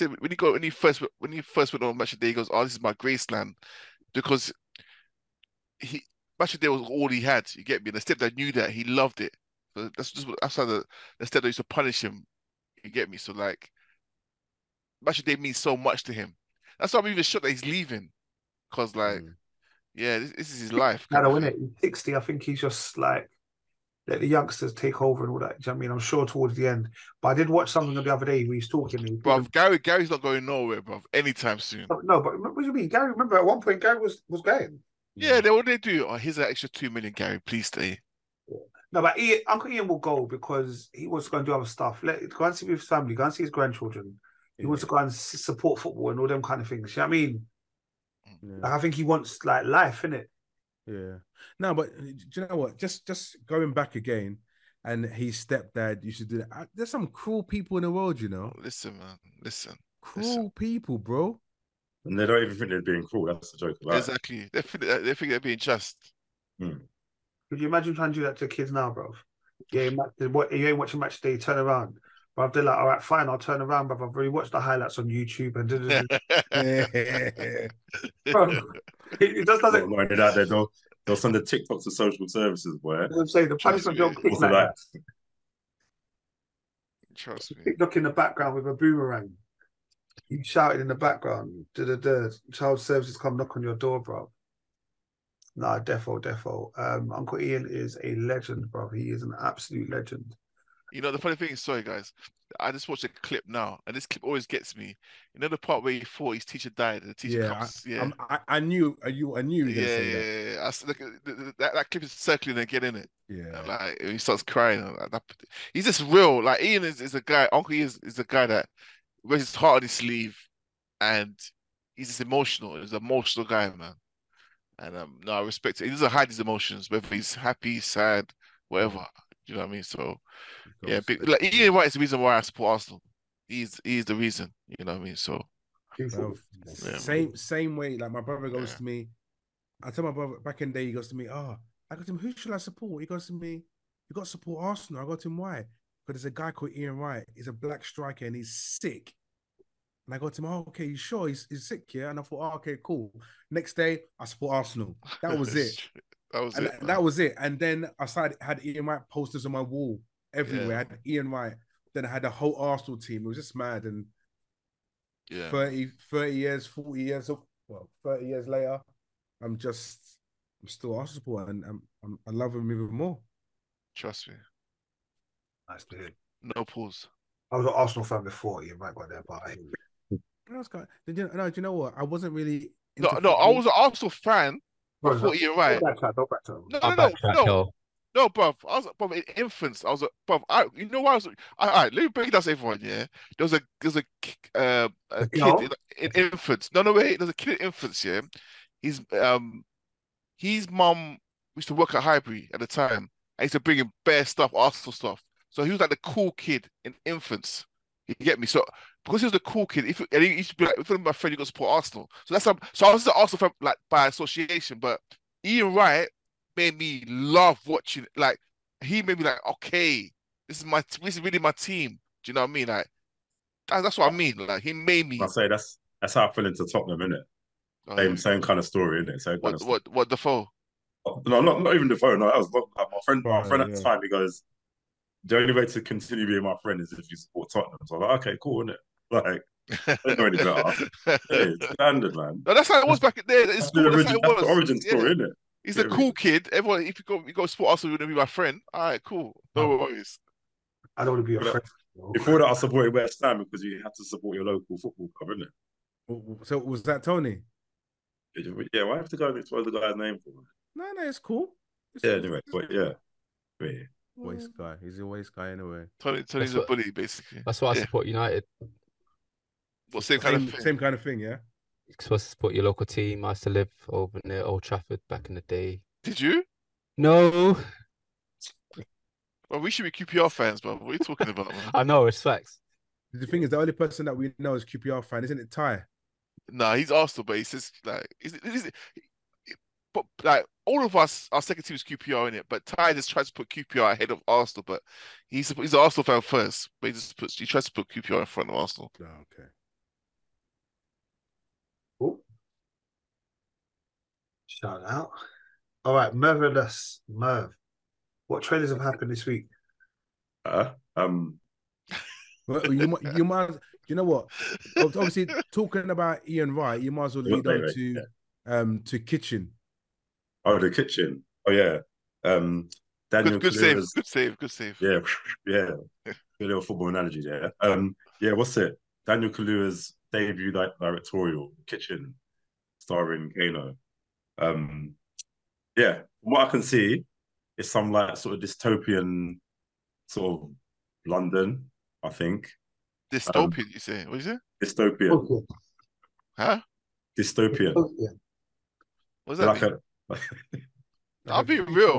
went on Match of the Day, he goes, "Oh, this is my Graceland," because Match of the Day was all he had. You get me? And the stepdad knew that. He loved it. So that's how the stepdad used to punish him. You get me? So like. Match of the Day means so much to him. That's why I'm even shocked that he's leaving. Because, yeah, this is his life. I don't it. He's 60. I think he's just like let the youngsters take over and all that. Do you know what I mean? I'm sure towards the end. But I did watch something the other day where he's talking. Bro, Gary's not going nowhere, bro, anytime soon. No, but what do you mean? Gary, remember at one point, Gary was going. Yeah, what they do? Oh, here's an extra 2 million, Gary. Please stay. No, but Uncle Ian will go because he wants to go and do other stuff. Go and see his family. Go and see his grandchildren. He wants to go and support football and all them kind of things. You know what I mean? Yeah. Like, I think he wants like life, innit? Yeah. No, but do you know what? Just going back again, and his stepdad used to do that. There's some cruel people in the world, you know. Listen, man. Listen. Cruel people, bro. And they don't even think they're being cruel. That's the joke about Exactly. They think they're being just. Could you imagine trying to do that to kids now, bro? Yeah, you ain't watching Match Day, turn around. But they're like, all right, fine, I'll turn around, but I've already watched the highlights on YouTube and bro, it just doesn't. Not only that, they'll send the TikToks to social services, boy. I'm saying the punishment don't click like that. Trust me. TikTok in the background with a boomerang. You shouted in the background, da. Child services come knock on your door, bro. Nah, defo. Uncle Ian is a legend, bro. He is an absolute legend. You know, the funny thing is, sorry guys, I just watched a clip now, and this clip always gets me. You know the part where he thought his teacher died, and the teacher comes. I knew you were gonna say that. Yeah. That clip is circling again, in it. Yeah. Like he starts crying. He's just real. Like Ian is a guy. Uncle Ian is a guy that wears his heart on his sleeve, and he's just emotional. He's an emotional guy, man. And no, I respect it. He doesn't hide his emotions, whether he's happy, sad, whatever. You know what I mean? So yeah, like Ian Wright is the reason why I support Arsenal. He's the reason. You know what I mean? So Bro, same way. Like my brother goes to me. I tell my brother back in the day, he goes to me, I go to him, who should I support? He goes to me, you got to support Arsenal. I go to him, why? Because there's a guy called Ian Wright. He's a black striker and he's sick. And I go to him, okay, you sure he's sick, yeah? And I thought, okay, cool. Next day, I support Arsenal. That was it. That was it. And then I had Ian Wright posters on my wall everywhere. I had Ian Wright. Then I had the whole Arsenal team. It was just mad. And 30 years, 40 years, 30 years later, I'm still Arsenal supporter, and I love him even more. Trust me. Nice to hear. No pause. I was an Arsenal fan before Ian Wright got there, but do you know what? I wasn't really. No, I was an Arsenal fan before Ian Wright. No, bruv. I was, bruv, in infants. I was, bruv. You know why I was? All right, let me break it down to everyone. Yeah, there was a kid in infants. No, wait. There's a kid in infants. Yeah, his mum used to work at Highbury at the time. I used to bring him bare stuff, Arsenal stuff. So he was like the cool kid in infants. You get me? So because he was the cool kid, and he used to be like, if you're my friend, you got to support Arsenal. So so I was just an Arsenal fan, like by association. But Ian Wright made me love watching. Like he made me like, okay, this is really my team. Do you know what I mean? Like that's what I mean. Like he made me. I say that's how I fell into Tottenham, innit? Same kind of story, innit? Same kind of story. What Defoe? No, not even Defoe. No, that was like my friend. My friend at the time, he goes, the only way to continue being my friend is if you support Tottenham. So I'm like, okay, cool, isn't it? Like, I don't know any better. It's standard, man. No, that's how it was back in there. That's the origin story, isn't it? He's a cool kid. Everyone, if you go support Arsenal, you're gonna be my friend. All right, cool. No worries. I don't want to be a friend. Before that, I supported West Ham because you have to support your local football club, isn't it? So was that Tony? Yeah, why have to go and explode the guy's name for? No, it's cool. Anyway, but yeah. Waste guy. He's a waste guy anyway. Tony's a bully, basically. That's why I support United. Well, same kind of thing, yeah. You're supposed to support your local team. I used to live over near Old Trafford back in the day. Did you? No. Well, we should be QPR fans, but what are you talking about, man? I know, it's facts. The thing is, the only person that we know is QPR fan, isn't it, Ty? Nah, he's Arsenal, but he says like, but like all of us, our second team is QPR in it. But Ty just tries to put QPR ahead of Arsenal, but he's an Arsenal fan first. But he tries to put QPR in front of Arsenal. Oh, okay. Cool. Shout out. All right, Merv. What trailers have happened this week? Well, you know what? Obviously, talking about Ian Wright, you might as well lead on to Kitchen. Oh, the Kitchen. Oh yeah. Daniel good save. Yeah. Good little football analogy there. Yeah, what's it? Daniel Kaluuya's debut directorial, Kitchen, starring Kano. Yeah, from what I can see, it's some like sort of dystopian sort of London, I think. Dystopian, you say? What is it? Dystopian. Okay. Huh? Dystopian. Yeah. What's that mean? I'll be real.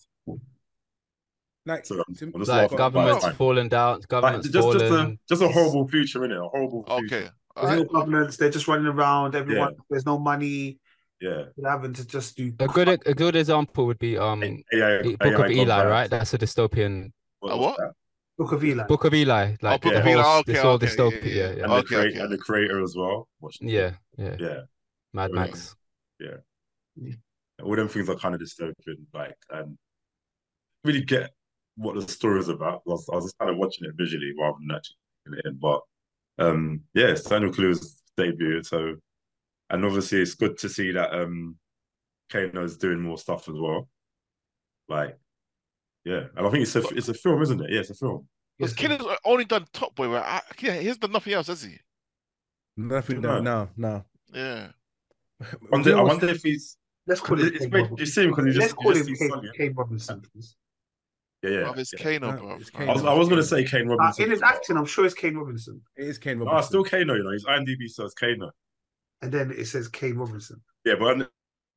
Like government's falling down. Government's falling. Just a horrible future, innit? A horrible future. Okay. There's no governments. They're just running around. Everyone. Yeah. There's no money. Yeah. They're having to just do. A good example would be Book of Eli, right? That's a dystopian. What? Book of Eli. Book of Eli. Like Book of Eli. It's all dystopia. Yeah. And the creator as well. Yeah. Mad Brilliant. Max. Yeah. All them things are kind of dystopian, like, and really get what the story is about. I was just kind of watching it visually rather than actually putting it in. But yeah, it's Daniel Kaluuya's debut. So, and obviously it's good to see that Kano's doing more stuff as well. Like, yeah, and I think it's a film, isn't it? Yeah, it's a film. Because Killer's only done Top Boy, right? Yeah, he's done nothing else, has he? Nothing. No. Yeah. I wonder if he's. Let's call him. You see him because he Let's just call you him just see Kane Robinson, please. Yeah. It's Kano, bro. It's Kano. I was going to say Kane Robinson. In his acting, I'm sure it's Kane Robinson. It is Kane No, Robinson. it's still Kano. You know, his IMDb says Kano. And then it says Kane Robinson. Yeah, but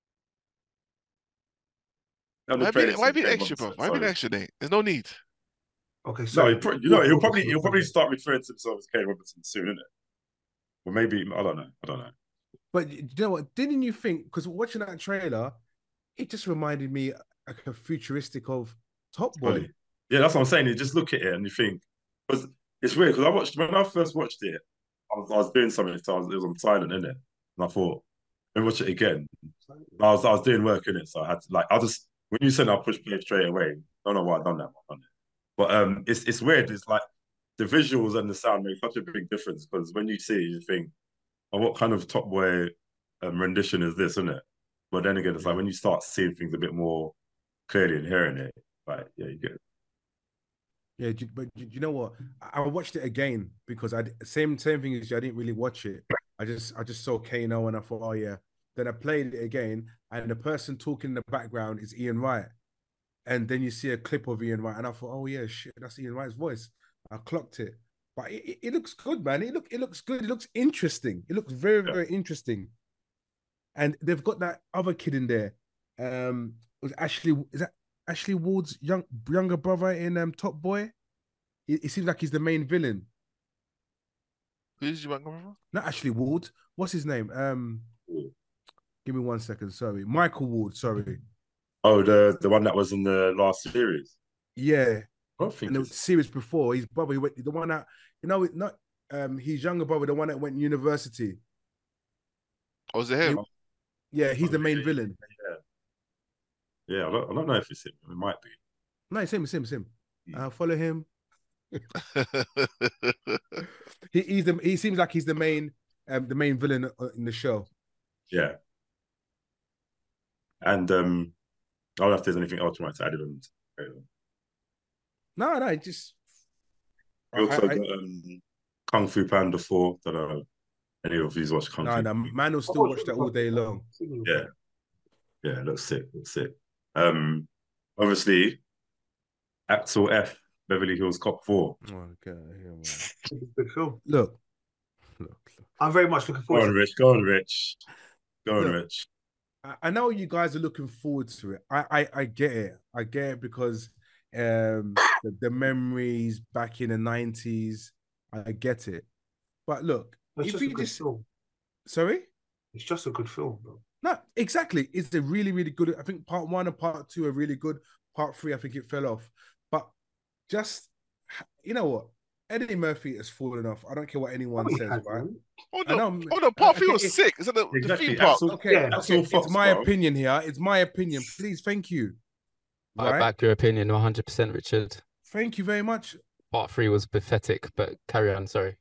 Why be extra, bro? Why be extra, Nate? There's no need. Okay, so he'll probably start referring to himself as Kane Robinson soon, isn't it? Or maybe I don't know. But you know what? Didn't you think? Because watching that trailer, it just reminded me like a futuristic of Top Boy. Yeah, that's what I'm saying. You just look at it and you think, because it's weird. Because when I first watched it, I was doing something, so it was on silent, innit? And I thought, let me watch it again. I was doing work in it, so I had to when you said I pushed play straight away. I don't know why I've done that. But it's weird. It's like the visuals and the sound make such a big difference because when you see it, you think, oh, what kind of Top Boy rendition is this, isn't it? But then again, it's like when you start seeing things a bit more clearly and hearing it, like, yeah, you get it. Yeah, but you know what? I watched it again because same thing as you. I didn't really watch it. I just saw Kano and I thought, oh yeah. Then I played it again, and the person talking in the background is Ian Wright. And then you see a clip of Ian Wright, and I thought, oh yeah, shit, that's Ian Wright's voice. I clocked it, but it looks good, man. It looks good. It looks interesting. It looks very, very interesting. And they've got that other kid in there. Was Ashley? Is that Ashley Ward's younger brother in Top Boy? It seems like he's the main villain. Who's your younger brother? Not Ashley Ward. What's his name? Give me 1 second. Sorry, Michael Ward. Sorry. Oh, the one that was in the last series. Yeah. I don't think and the series before, his brother, the one that not his younger brother, the one that went to university. Oh, was it him? Yeah, he's the main villain. Yeah, I don't know if it's him. It might be. No, it's him. Follow him. He seems like he's the main villain in the show. Yeah. And I don't know if there's anything else you might add on. No, just. We also got Kung Fu Panda 4. Don't know any of these watch Kung Fu. No, man will still watch that all day long. Yeah, it looks sick. Obviously, Axel F. Beverly Hills Cop 4. Oh, okay. Good film. Look. I'm very much looking forward to it. Go on, Rich. Rich. I know you guys are looking forward to it. I get it. I get it because the memories back in the 90s. I get it. But look, it's just a good film. Sorry? It's just a good film, bro. No, exactly. It's a really, really good. I think part 1 and part 2 are really good. Part 3, I think it fell off. But just, you know what? Eddie Murphy has fallen off. I don't care what anyone says, right? Oh no, part 3 was sick. Is that the theme park? It's my opinion here. It's my opinion. Please, thank you. I back your opinion 100%, Richard. Thank you very much. Part 3 was pathetic, but carry on. Sorry.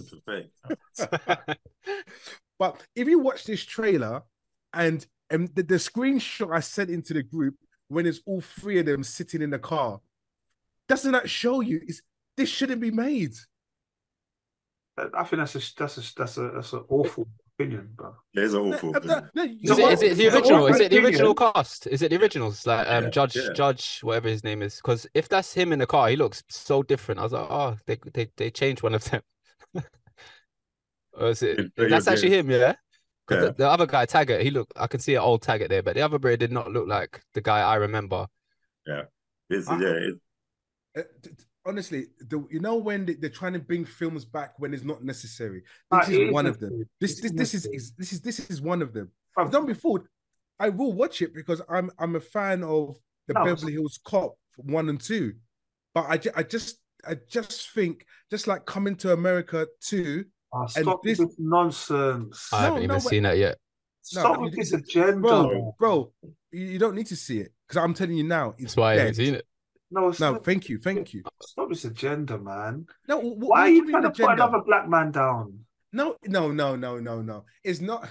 But if you watch this trailer and the screenshot I sent into the group when it's all 3 of them sitting in the car, doesn't that show you this shouldn't be made? I think that's an awful opinion, bro. Yeah, it's an awful opinion. Is it the original? Is it the original cast? Is it the originals? Like Judge, whatever his name is. Because if that's him in the car, he looks so different. I was like, oh, they changed one of them. Or is it? That's actually him, yeah. Because the other guy, Taggart, I can see an old Taggart there, but the other bro did not look like the guy I remember. Yeah, honestly, when they're trying to bring films back when it's not necessary. This is one of them. This is one of them. I've done before. I will watch it because I'm a fan of the Beverly Hills Cop 1 and 2. But I just think just like Coming to America 2. Stop this nonsense. I haven't even seen that yet. Stop with this agenda, bro. You don't need to see it because I'm telling you now, that's why I haven't seen it. No, No, thank you. stop this agenda, man. No, Why are do you mean trying to put agenda? another black man down? No. It's not.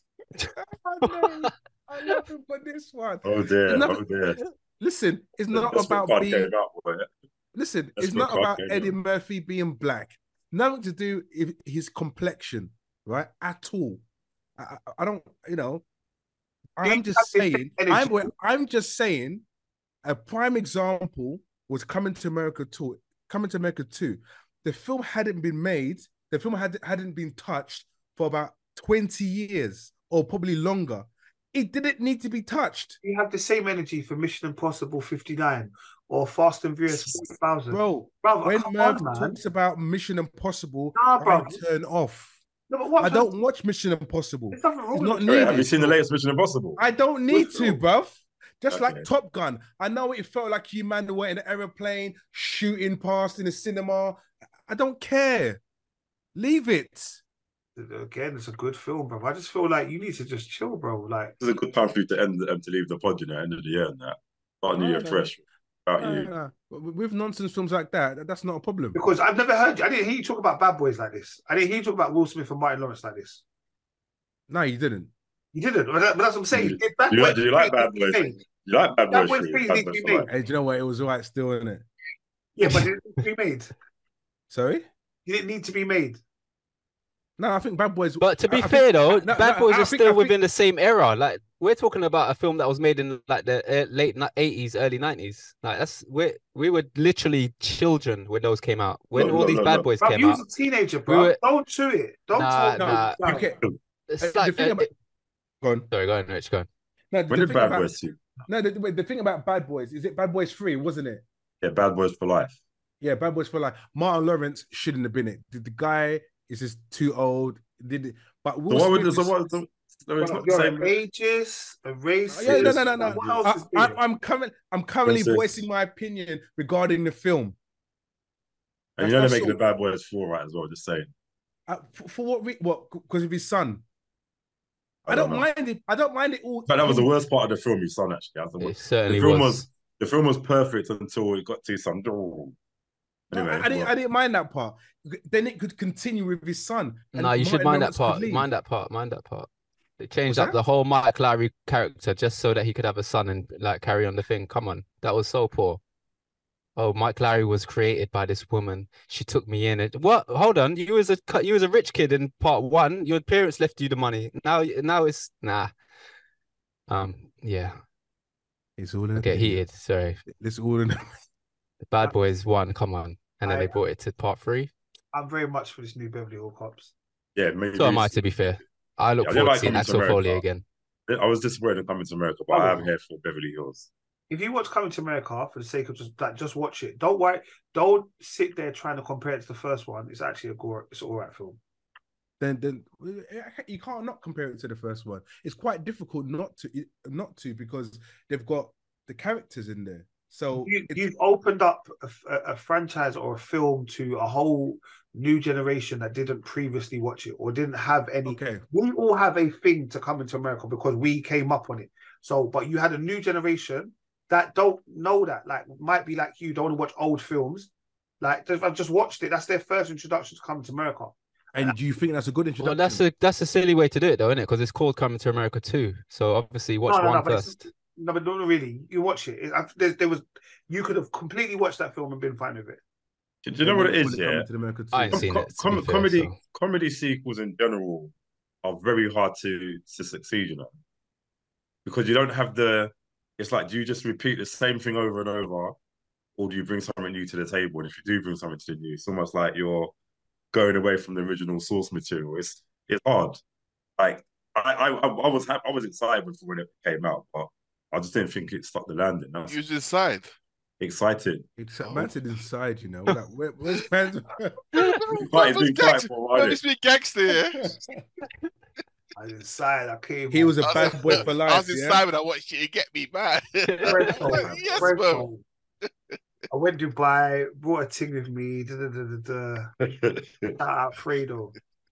I love him for this one. Oh dear, It's not- oh dear. Listen, it's not That's what about card being. came out, boy. Listen, That's it's what not card about came Eddie out. Murphy being black. Nothing to do with his complexion, right? At all. I don't. I'm just saying. I'm just saying. A prime example was Coming to America 2. Coming to America 2. The film hadn't been made. The film hadn't been touched for about 20 years or probably longer. It didn't need to be touched. You have the same energy for Mission Impossible 59 or Fast and Furious 40,000. Bro, Brother, when come Merv on, man. talks about Mission Impossible, Nah, I bro. turn off. No, but what I don't watch Mission Impossible. There's nothing wrong It's with not it. Sorry, have you needed. seen the latest Mission Impossible? I don't need to, film? bruv. Just Okay. like Top Gun. I know it felt like you man were in an aeroplane shooting past in the cinema. I don't care. Leave it. Again, it's a good film, bro. I just feel like you need to just chill, bro. Like, This is a good time for you to end to leave the pod, end of the year and that. Start new year No. fresh. About you. No. With nonsense films like that, that's not a problem. because I didn't hear you talk about Bad Boys like this. I didn't hear you talk about Will Smith and Martin Lawrence like this. No, you didn't. You didn't, but that's what I'm saying. Did If Bad you like- Boys did you like 3 Bad needs to be Boys? made- You like Bad Bad Boys Boys 3? 3 Bad needs to Boys be for made. life. Hey, do you know what? It was all right still, isn't it? Yeah, but it didn't need to be made. Sorry? It didn't need to be made. No, I think Bad Boys. But to be I fair think- though, no, Bad no, Boys I is think- still I think- within the same era. Like we're talking about a film that was made in like the late 80s, early 90s. Like we were literally children when those came out. When all these Bad Boys Bro, came you out. was a teenager, We bro. were- Don't do it. Don't Nah, tell nah. me. Okay. It's The like thing about- Go on. sorry, go on, Rich, go on. No, When the did thing Bad about- Boys 2? No, the thing about Bad Boys is it Bad Boys 3, wasn't it? Yeah, Bad Boys for life. Yeah, Bad Boys for like Martin Lawrence shouldn't have been it. The guy is just too old. Did it? But So Will what would Smith so is- what? So it's not the You're same. ageist, a racist. Yeah, no. What else is there? I'm currently Princess. voicing my opinion regarding the film. And you're only That's making the all. Bad Boys 4 right as well. Just saying. For what? Because of his son. I I don't don't know. mind it. I don't mind it all. But that was the worst part of the film. His son actually. That's the It worst. certainly The film was. the film was perfect until it got to his son. Oh. No, Anyway, I didn't mind that part. Then it could continue with his son. and No, you should Martin mind that Lawrence could part. leave. Mind that part. Mind that part. They changed What's up that? the whole Mike Lowry character just so that he could have a son and like carry on the thing. Come on, that was so poor. Oh, Mike Lowry was created by this woman. She took me in. What? Hold on. You was a rich kid in part 1. Your parents left you the money. Now it's nah. Yeah. It's all in I get heated. Sorry. It's all in. The Bad Boys 1. Come on, and then they brought it to part 3. I'm very much for this new Beverly Hill Cops. yeah, maybe. So am I. To be fair, I look Yeah, I forward like to seeing Coming to Axel Foley America. again. I was disappointed in Coming to America, but I am here for Beverly Hills. If you watch Coming to America for the sake of just watch it. Don't worry. Don't sit there trying to compare it to the first one. It's actually it's all right film. Then you can't not compare it to the first one. It's quite difficult not to because they've got the characters in there. So You've opened up a franchise or a film to a whole new generation that didn't previously watch it or didn't have any. okay. We all have a thing to Come into America because we came up on it. So, but you had a new generation that don't know that, like, might be like you, don't want to watch old films. Like, I've just watched it. That's their first introduction to Come to America. And do you think that's a good Well, introduction? that's a silly way to do it, though, isn't it? Because it's called Coming to America 2. So obviously, watch one but first. no, but not really. You watch it. You could have completely watched that film and been fine with it. Do you know what it is? When Yeah, comes to America too. I ain't seen it. To be fair, comedy so. comedy sequels in general are very hard to succeed, because you don't have the. It's like, do you just repeat the same thing over and over, or do you bring something new to the table? And if you do bring something to the new, it's almost like you're going away from the original source material. It's hard. Like I was excited before when it came out, but I just didn't think it stuck the landing. That's You decide. exciting. It's man said inside, Like, where's man's... It's been quiet for a while. Let me speak gangster here. I was inside. I came. He was a I bad boy for life. I was yeah? inside when I watched it. You get me, man. Yes, bro. I went to Dubai, brought a thing with me. Shout out Fredo.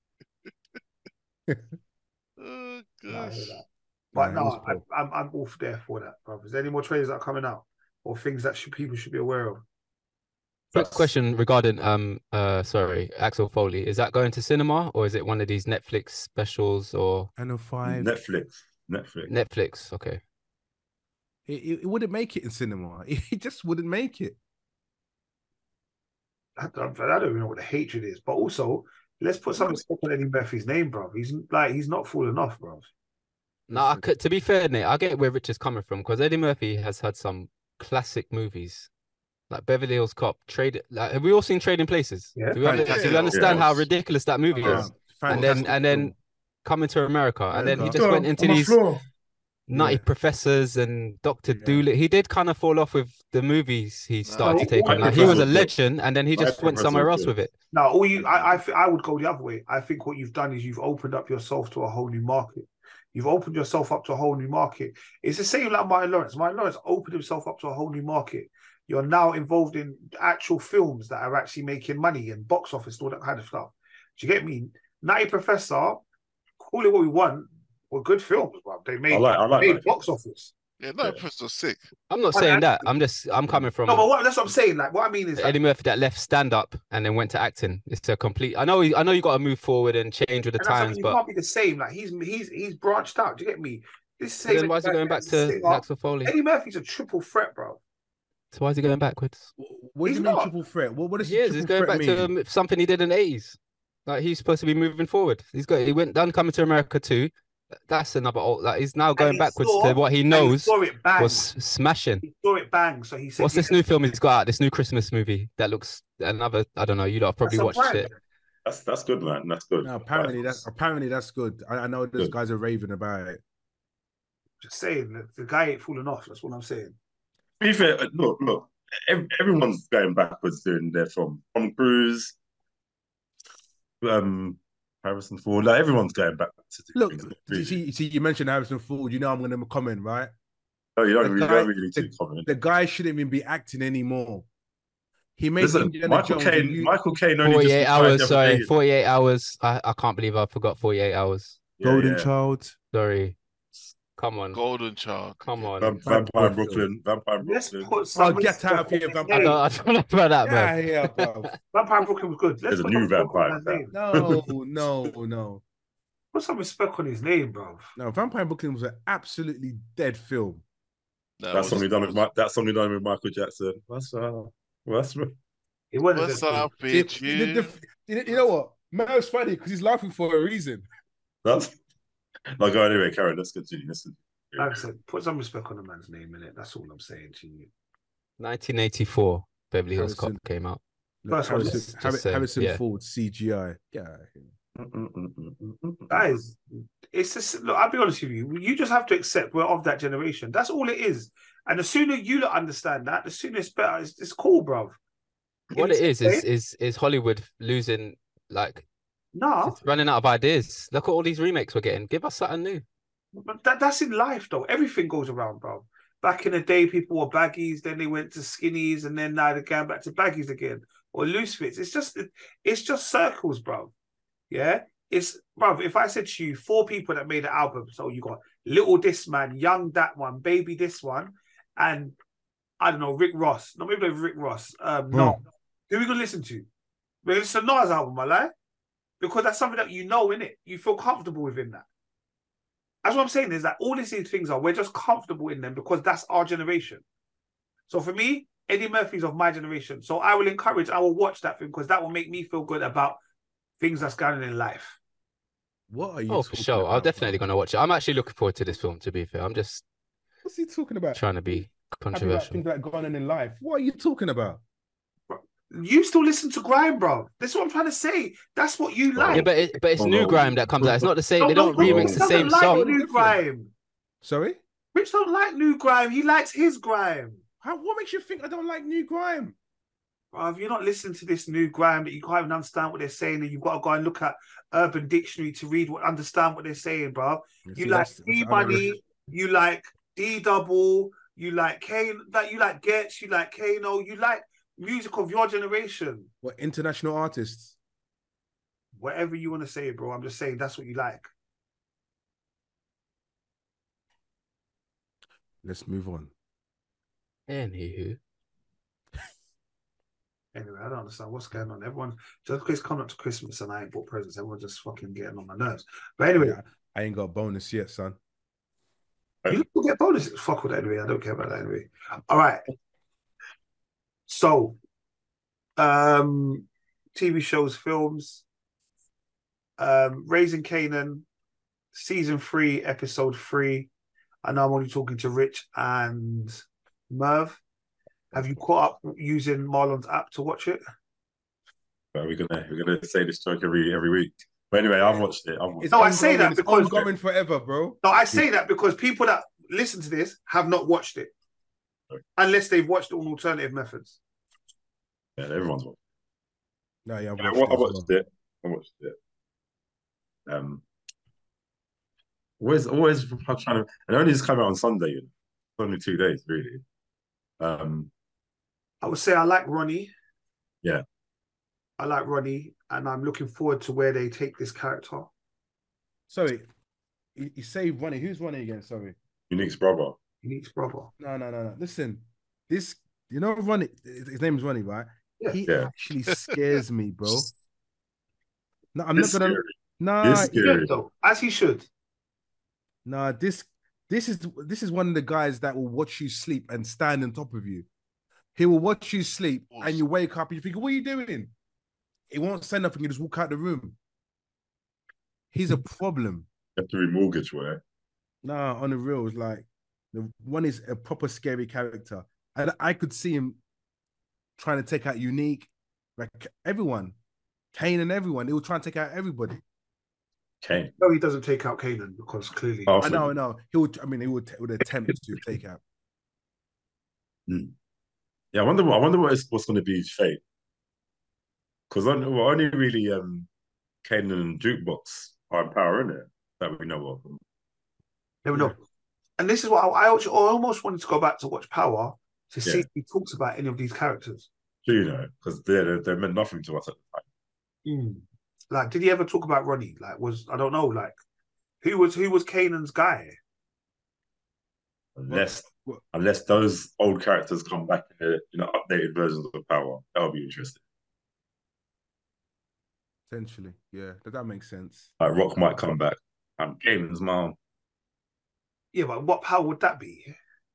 Oh Nah, I hear gosh. that. But Nah, it was no, cool. I'm all there for that, bro. Is there any more trailers that are coming out? or things that people should be aware of. Quick question regarding sorry, Axel Foley. Is that going to cinema or is it one of these Netflix specials or And 5. Netflix? Okay. It wouldn't make it in cinema. It just wouldn't make it. I don't even know what the hatred is, but also let's put some respect on Eddie Murphy's name, bro. He's not falling off, bro. No, to be fair, Nate, I get where Rich is coming from because Eddie Murphy has had some classic movies like Beverly Hills Cop. Have we all seen Trading Places? Yeah. Do we understand how ridiculous that movie is? And then Coming to America, and then he just went into these Nutty Professors and Dr. Dolittle. He did kind of fall off with the movies he started to take on. Like, he was a legend, and then he just went somewhere else with it. No, I would go the other way. I think what you've done is you've opened up yourself to a whole new market. You've opened yourself up to a whole new market. It's the same like Martin Lawrence. Martin Lawrence opened himself up to a whole new market. You're now involved in actual films that are actually making money and box office and all that kind of stuff. Do you get me? Nutty Professor, call it what we want, were good films, bro. They made, made box office. Yeah, Nutty Professor's sick. I'm not saying that. I'm coming from. No, but that's what I'm saying. Like, what I mean is Eddie Murphy that left stand up and then went to acting. It's a complete. I know you got to move forward and change with the times, but you can't be the same. Like he's branched out. Do you get me? Then why is he going back to Axel Foley? Eddie Murphy's a triple threat, bro. So why is he going backwards? What do you mean triple threat? What does he's going back to something he did in the 80s. Like he's supposed to be moving forward. He went done Coming to America 2. That's another old. Like he's now going backwards to what he knows was smashing. He saw it bang. So he said, "What's this new film he's got out? This new Christmas movie that looks another. I don't know. You lot have probably watched it. That's good, man. That's good. No, apparently that's good. I know those guys are raving about it. Just saying, the guy ain't falling off. That's what I'm saying. To be fair, look. Everyone's going backwards doing their from Cruise, Harrison Ford. Like everyone's going back to look. See, you mentioned Harrison Ford. You know I'm going to comment, right? No, you don't really need to comment. The guy shouldn't even be acting anymore. He made Michael Caine only 48 hours. Sorry, 48 hours. I can't believe I forgot 48 hours. Golden Child. Sorry. Come on. Golden Child. Come on. Vampire Brooklyn. Let's put some get out of here, Vampire. I don't know about that, bro. Yeah, bro. Vampire Brooklyn was good. There's a new vampire. No. Put some respect on his name, bro. No, Vampire Brooklyn was an absolutely dead film. That's something done with Michael Jackson. What's up? It wasn't. What's up, bitch? You know what? Mel's funny because he's laughing for a reason. That's no, go anyway, Karen. Let's continue. Like I said, put some respect on the man's name in it. That's all I'm saying to you. 1984, Beverly Hills Cop came out. Harrison Ford CGI. Yeah. Guys, it's just look. I'll be honest with you. You just have to accept we're of that generation. That's all it is. And the sooner you understand that, the sooner it's better. It's cool, bro. What it is Hollywood losing running out of ideas. Look at all these remakes we're getting. Give us something new. But that's in life, though. Everything goes around, bro. Back in the day, people were baggies, then they went to skinnies, and then now they're going back to baggies again or loose fits. It's just circles, bro. Yeah, bro. If I said to you 4 people that made an album, so you got Little this man, Young that one, Baby this one, and I don't know Rick Ross. Not maybe Rick Ross. No, who are we gonna listen to? We're gonna listen to Nas album, I lie. Because that's something that you know, innit? You feel comfortable within that. That's what I'm saying is that all these things we're just comfortable in them because that's our generation. So for me, Eddie Murphy's of my generation. So I will watch that film because that will make me feel good about things that's going on in life. What are you talking for sure. I'm definitely going to watch it. I'm actually looking forward to this film, to be fair. I'm just... What's he talking about? Trying to be controversial. Things that are going on in life. What are you talking about? You still listen to grime, bro. That's what I'm trying to say. That's what you like. Yeah, but it's new grime that comes out. It's not the same. They don't remix the same song. New grime. Sorry? Rich don't like new grime. He likes his grime. What makes you think I don't like new grime? Bro, if you're not listening to this new grime that you can't even understand what they're saying, and you've got to go and look at Urban Dictionary to understand what they're saying, bro. You like D-Money, you like D-Double, you like Kane, you like Getz, you like Kano, you like music of your generation. What, international artists? Whatever you want to say, bro. I'm just saying that's what you like. Let's move on. Anywho, Anyway, I don't understand what's going on. Everyone, just because it's coming up to Christmas and I ain't bought presents, everyone's just fucking getting on my nerves. But anyway, Yeah, I ain't got a bonus yet, son. you don't get bonuses. Fuck with that anyway. I don't care about that anyway. All right. So, TV shows, films, Raising Canaan, season 3, episode 3. I know I'm only talking to Rich and Merv. Have you caught up using Marlon's app to watch it? But we're gonna say this joke every week. But anyway, I've watched it. It's No, I say that it's because- ongoing forever, bro. No, I say that because people that listen to this have not watched it. Unless they've watched it on alternative methods. Yeah, everyone's watched No, yeah, it. I watched it. I watched it. Always trying to, and it only just came out on Sunday. You know? It's only 2 days, really. I would say I like Ronnie. Yeah. I like Ronnie, and I'm looking forward to where they take this character. Sorry, you say Ronnie. Who's Ronnie again? Sorry. Unique's brother. Unique's brother. No. Listen, this, you know, Ronnie. His name is Ronnie, right? Yeah. He Yeah. actually scares me, bro. No, I'm It's not gonna. scary. Nah, It's scary. Good, though, as he should. nah. This is one of the guys that will watch you sleep and stand on top of you. He will watch you sleep, and you wake up and you think, "What are you doing?" He won't say nothing. You just walk out the room. He's a problem. You have to remortgage, where? Nah, on the real, it's like the one is a proper scary character. And I could see him trying to take out Unique, like everyone, Kane and everyone. They will try and take out everybody. Kane. No, he doesn't take out Kanan because clearly. Oh, I know. He would. I mean, he would attempt to take out. Yeah, I wonder what's going to be his fate. Because we're only really Kane and Jukebox are in power, isn't it? That we know of. Never know. And this is what I almost wanted to go back to watch Power to see if he talks about any of these characters. Do you know? Because they meant nothing to us at the time. Like, did he ever talk about Ronnie? Like, I don't know. Like, who was Kanan's guy? Unless those old characters come back in the updated versions of Power, that'll be interesting. Essentially, yeah, that makes sense. Like Rock might come back. And Kanan's mom. Yeah, but what power would that be?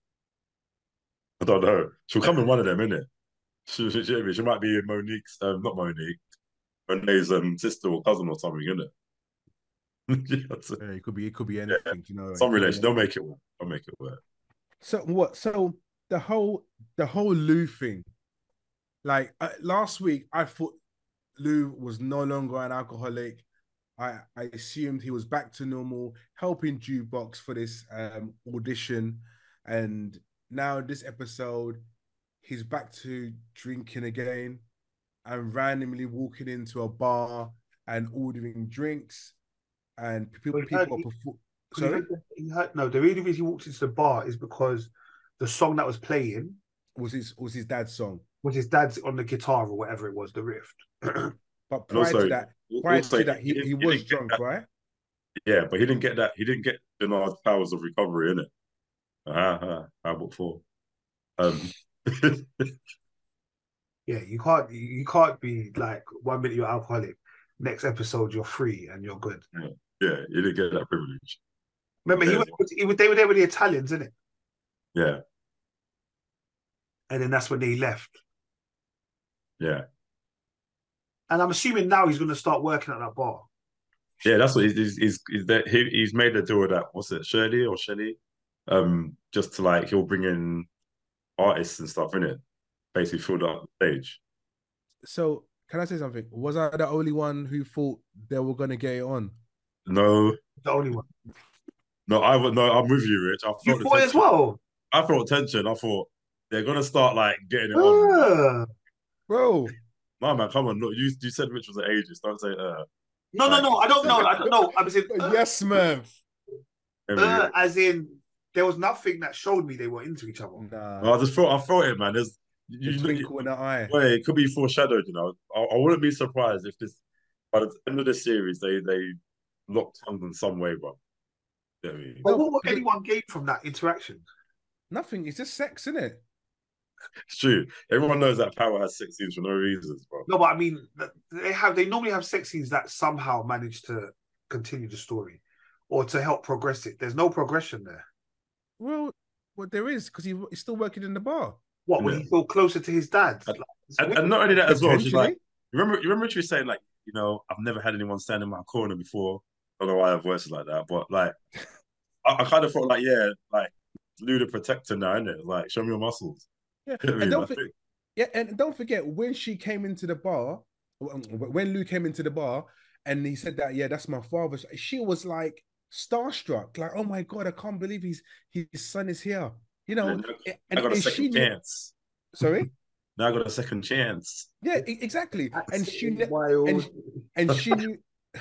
I don't know. She'll come in one of them, innit? She might be Monique's, not Monique, Renee's sister or cousin or something, innit? Yeah, it could be anything, you know. Some relation. They'll make it work. So what? So the whole Lou thing, like last week, I thought Lou was no longer an alcoholic. I assumed he was back to normal, helping Jukebox for this audition, and now this episode, he's back to drinking again, and randomly walking into a bar and ordering drinks, and people are Sorry? No, the reason he walked into the bar is because the song that was playing was his dad's song. Was his dad's on the guitar or whatever it was, the riff. But prior to that, he was drunk, right? Yeah, but he didn't get that. He didn't get Bernard's powers of recovery, innit? How about four? Yeah, you can't be like 1 minute you're alcoholic, next episode you're free and you're good. Yeah, you didn't get that privilege. Remember, they were there with the Italians, innit? Yeah. And then that's when they left. Yeah. And I'm assuming now he's going to start working at that bar. Yeah, that's what he's made a deal with that. What's it, Shirley or Shelly? Just to like he'll bring in artists and stuff, innit? Basically fill up the stage. So can I say something? Was I the only one who thought they were gonna get it on? No, the only one. No, I'm with you, Rich. You thought as well. I felt tension. I thought they're gonna start like getting it on, bro. No, man, come on. Look, you said Rich was an ageist. Don't say No, I don't know. I was in yes, man. As in, there was nothing that showed me they were into each other. Nah. No, I felt it, man. There's twinkle in the eye. Well, it could be foreshadowed, you know. I wouldn't be surprised if this by the end of the series they locked tongues in some way, bro. You know what I mean? But what would anyone gain from that interaction? Nothing. It's just sex, isn't it? It's true. Everyone knows that Power has sex scenes for no reasons, bro. No, but I mean, they normally have sex scenes that somehow manage to continue the story or to help progress it. There's no progression there. Well, there is because he's still working in the bar. What would he feel closer to his dad? And not only that as well, she's like, Potentially. you remember what she was saying, like, you know, I've never had anyone stand in my corner before. I don't know why I have voices like that, but like, I kind of felt like, yeah, like, Lou the protector now, innit? Like, show me your muscles. Yeah, You know what I and mean? don't forget, yeah, and don't forget when she came into the bar, when Lou came into the bar, and he said that, yeah, that's my father. She was like starstruck, like, oh my god, I can't believe his son is here. You know, I and, got a and she second knew. chance. Sorry. Now I got a second chance. Yeah, exactly. And she wild. and she knew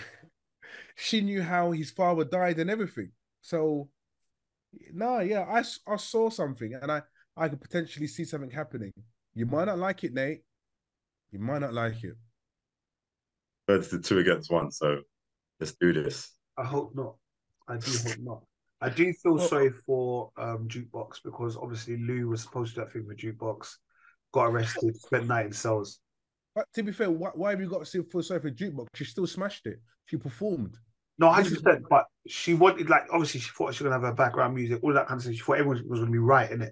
she knew how his father died and everything. So no, yeah, I saw something and I could potentially see something happening. You might not like it, Nate. You might not like it. But it's the 2 against 1, so let's do this. I hope not. I do hope not. I do feel sorry for Jukebox because obviously Lou was supposed to do that thing with Jukebox, got arrested, spent night in cells. But to be fair, why have you got to feel sorry for Jukebox? She still smashed it. She performed. No, 100%. But she wanted, like, obviously she thought she was gonna have her background music, all that kind of stuff. She thought everyone was gonna be right in it.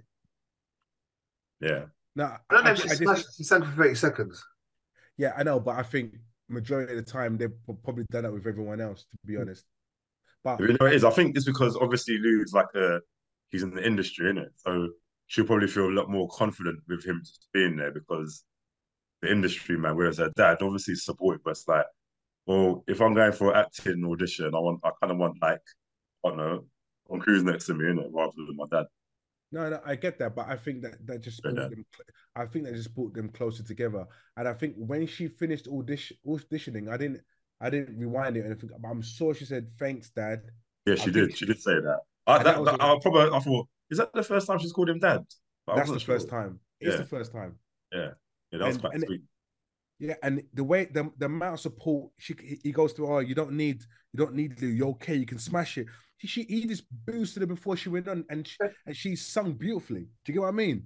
Yeah. No, I don't know if she sang for 30 seconds. Yeah, I know, but I think majority of the time they've probably done that with everyone else, to be honest. But you know what it is? I think it's because obviously Lou's like he's in the industry, innit? So she'll probably feel a lot more confident with him just being there because the industry, man. Whereas her dad obviously is supportive, but it's like, well, if I'm going for an acting audition, I kind of want like, I don't know, Tom Cruise next to me, innit, rather than my dad. No, I get that, but I think that just brought them. I think that just brought them closer together. And I think when she finished auditioning, I didn't rewind it or anything. But I'm sure she said, "Thanks, Dad." Yeah, she did. She did say that. I thought, is that the first time she's called him dad? But that's the first time. It's the first time. Yeah, that was quite sweet. Yeah, and the way the amount of support he goes through. Oh, you don't need Lou. You're okay. You can smash it. He just boosted her before she went on, and she sung beautifully. Do you get what I mean?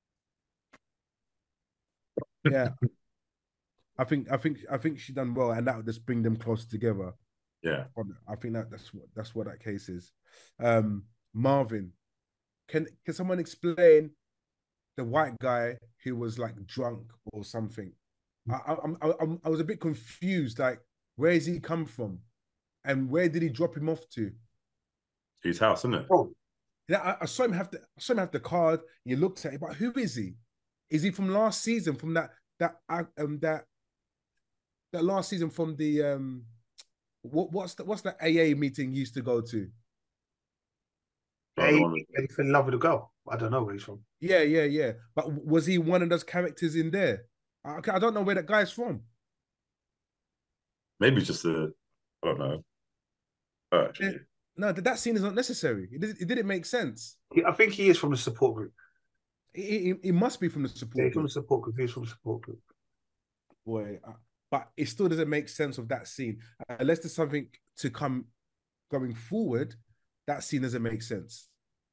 Yeah, I think she done well, and that would just bring them closer together. Yeah, I think that's what that case is. Marvin, can someone explain the white guy who was like drunk or something? I was a bit confused. Like, where has he come from, and where did he drop him off to? His house, isn't it? Oh, yeah. I saw him have the card. You looked at it, but who is he? Is he from last season? From that last season from the what's the AA meeting you used to go to? He fell in love with a girl. I don't know where he's from. Yeah. But was he one of those characters in there? I don't know where that guy's from. Maybe just I don't know. Actually. No, that scene is not necessary. It didn't make sense. I think he is from the support group. He must be from the support group. From the support group. He's from the support group. Boy, but it still doesn't make sense of that scene. Unless there's something to come going forward, that scene doesn't make sense.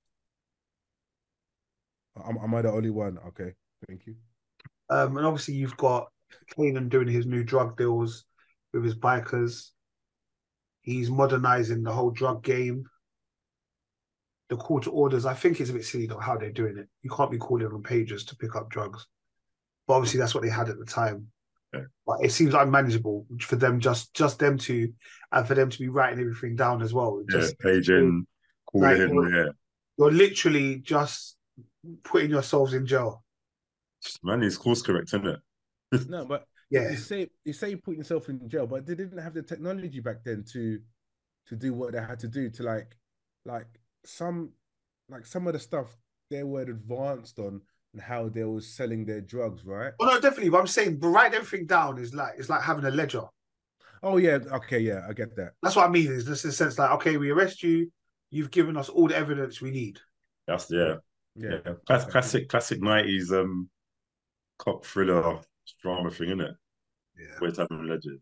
Am I the only one? Okay, thank you. And obviously you've got Kanan doing his new drug deals with his bikers. He's modernizing the whole drug game. The call to orders, I think it's a bit silly though, how they're doing it. You can't be calling on pages to pick up drugs. But obviously that's what they had at the time. Yeah. But it seems unmanageable for them, just them two, and for them to be writing everything down as well. Just paging, calling in, yeah. You're literally just putting yourselves in jail. Man, he's course correct, isn't it? No, but yeah, you say you put yourself in jail, but they didn't have the technology back then to do what they had to do to like some of the stuff they were advanced on and how they were selling their drugs, right? Well, no, definitely. But I'm saying, but writing everything down is like having a ledger. Oh yeah, okay, yeah, I get that. That's what I mean. Is just in a sense like, okay, we arrest you, you've given us all the evidence we need. That's classic 90s cop thriller drama thing, isn't it? Yeah. Where it's having a legend.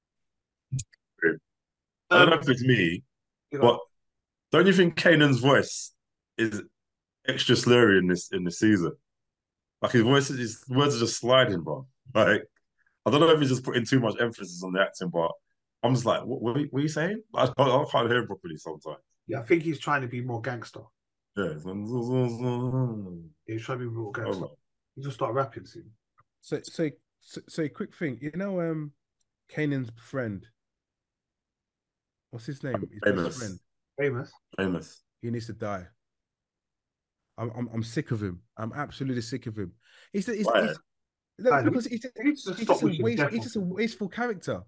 I don't know if it's me, but don't you think Kanan's voice is extra slurry in this season? Like his words are just sliding, bro. Like I don't know if he's just putting too much emphasis on the acting, but I'm just like, what are you saying? I can't hear him properly sometimes. Yeah, I think he's trying to be more gangster. Yeah. He's trying to be more gangster. Oh, He just start rapping soon. So quick thing, Kanan's friend. What's his name? His best friend. Famous. He needs to die. I'm sick of him. I'm absolutely sick of him. Because he's just a wasteful character.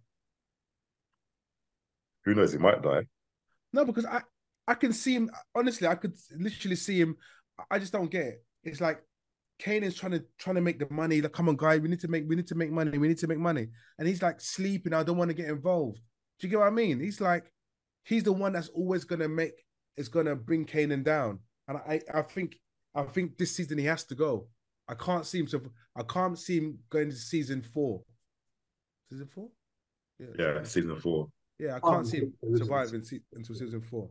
Who knows? He might die. No, because I can see him. Honestly, I could literally see him. I just don't get it. It's like Kanan's trying to make the money. Like, come on, guy, we need to make money. We need to make money. And he's like sleeping. I don't want to get involved. Do you get what I mean? He's the one that's always gonna bring Kanan down. And I think this season he has to go. I can't see him going to season 4. Season 4? Yeah, season 4. Yeah, I can't see him surviving until season 4.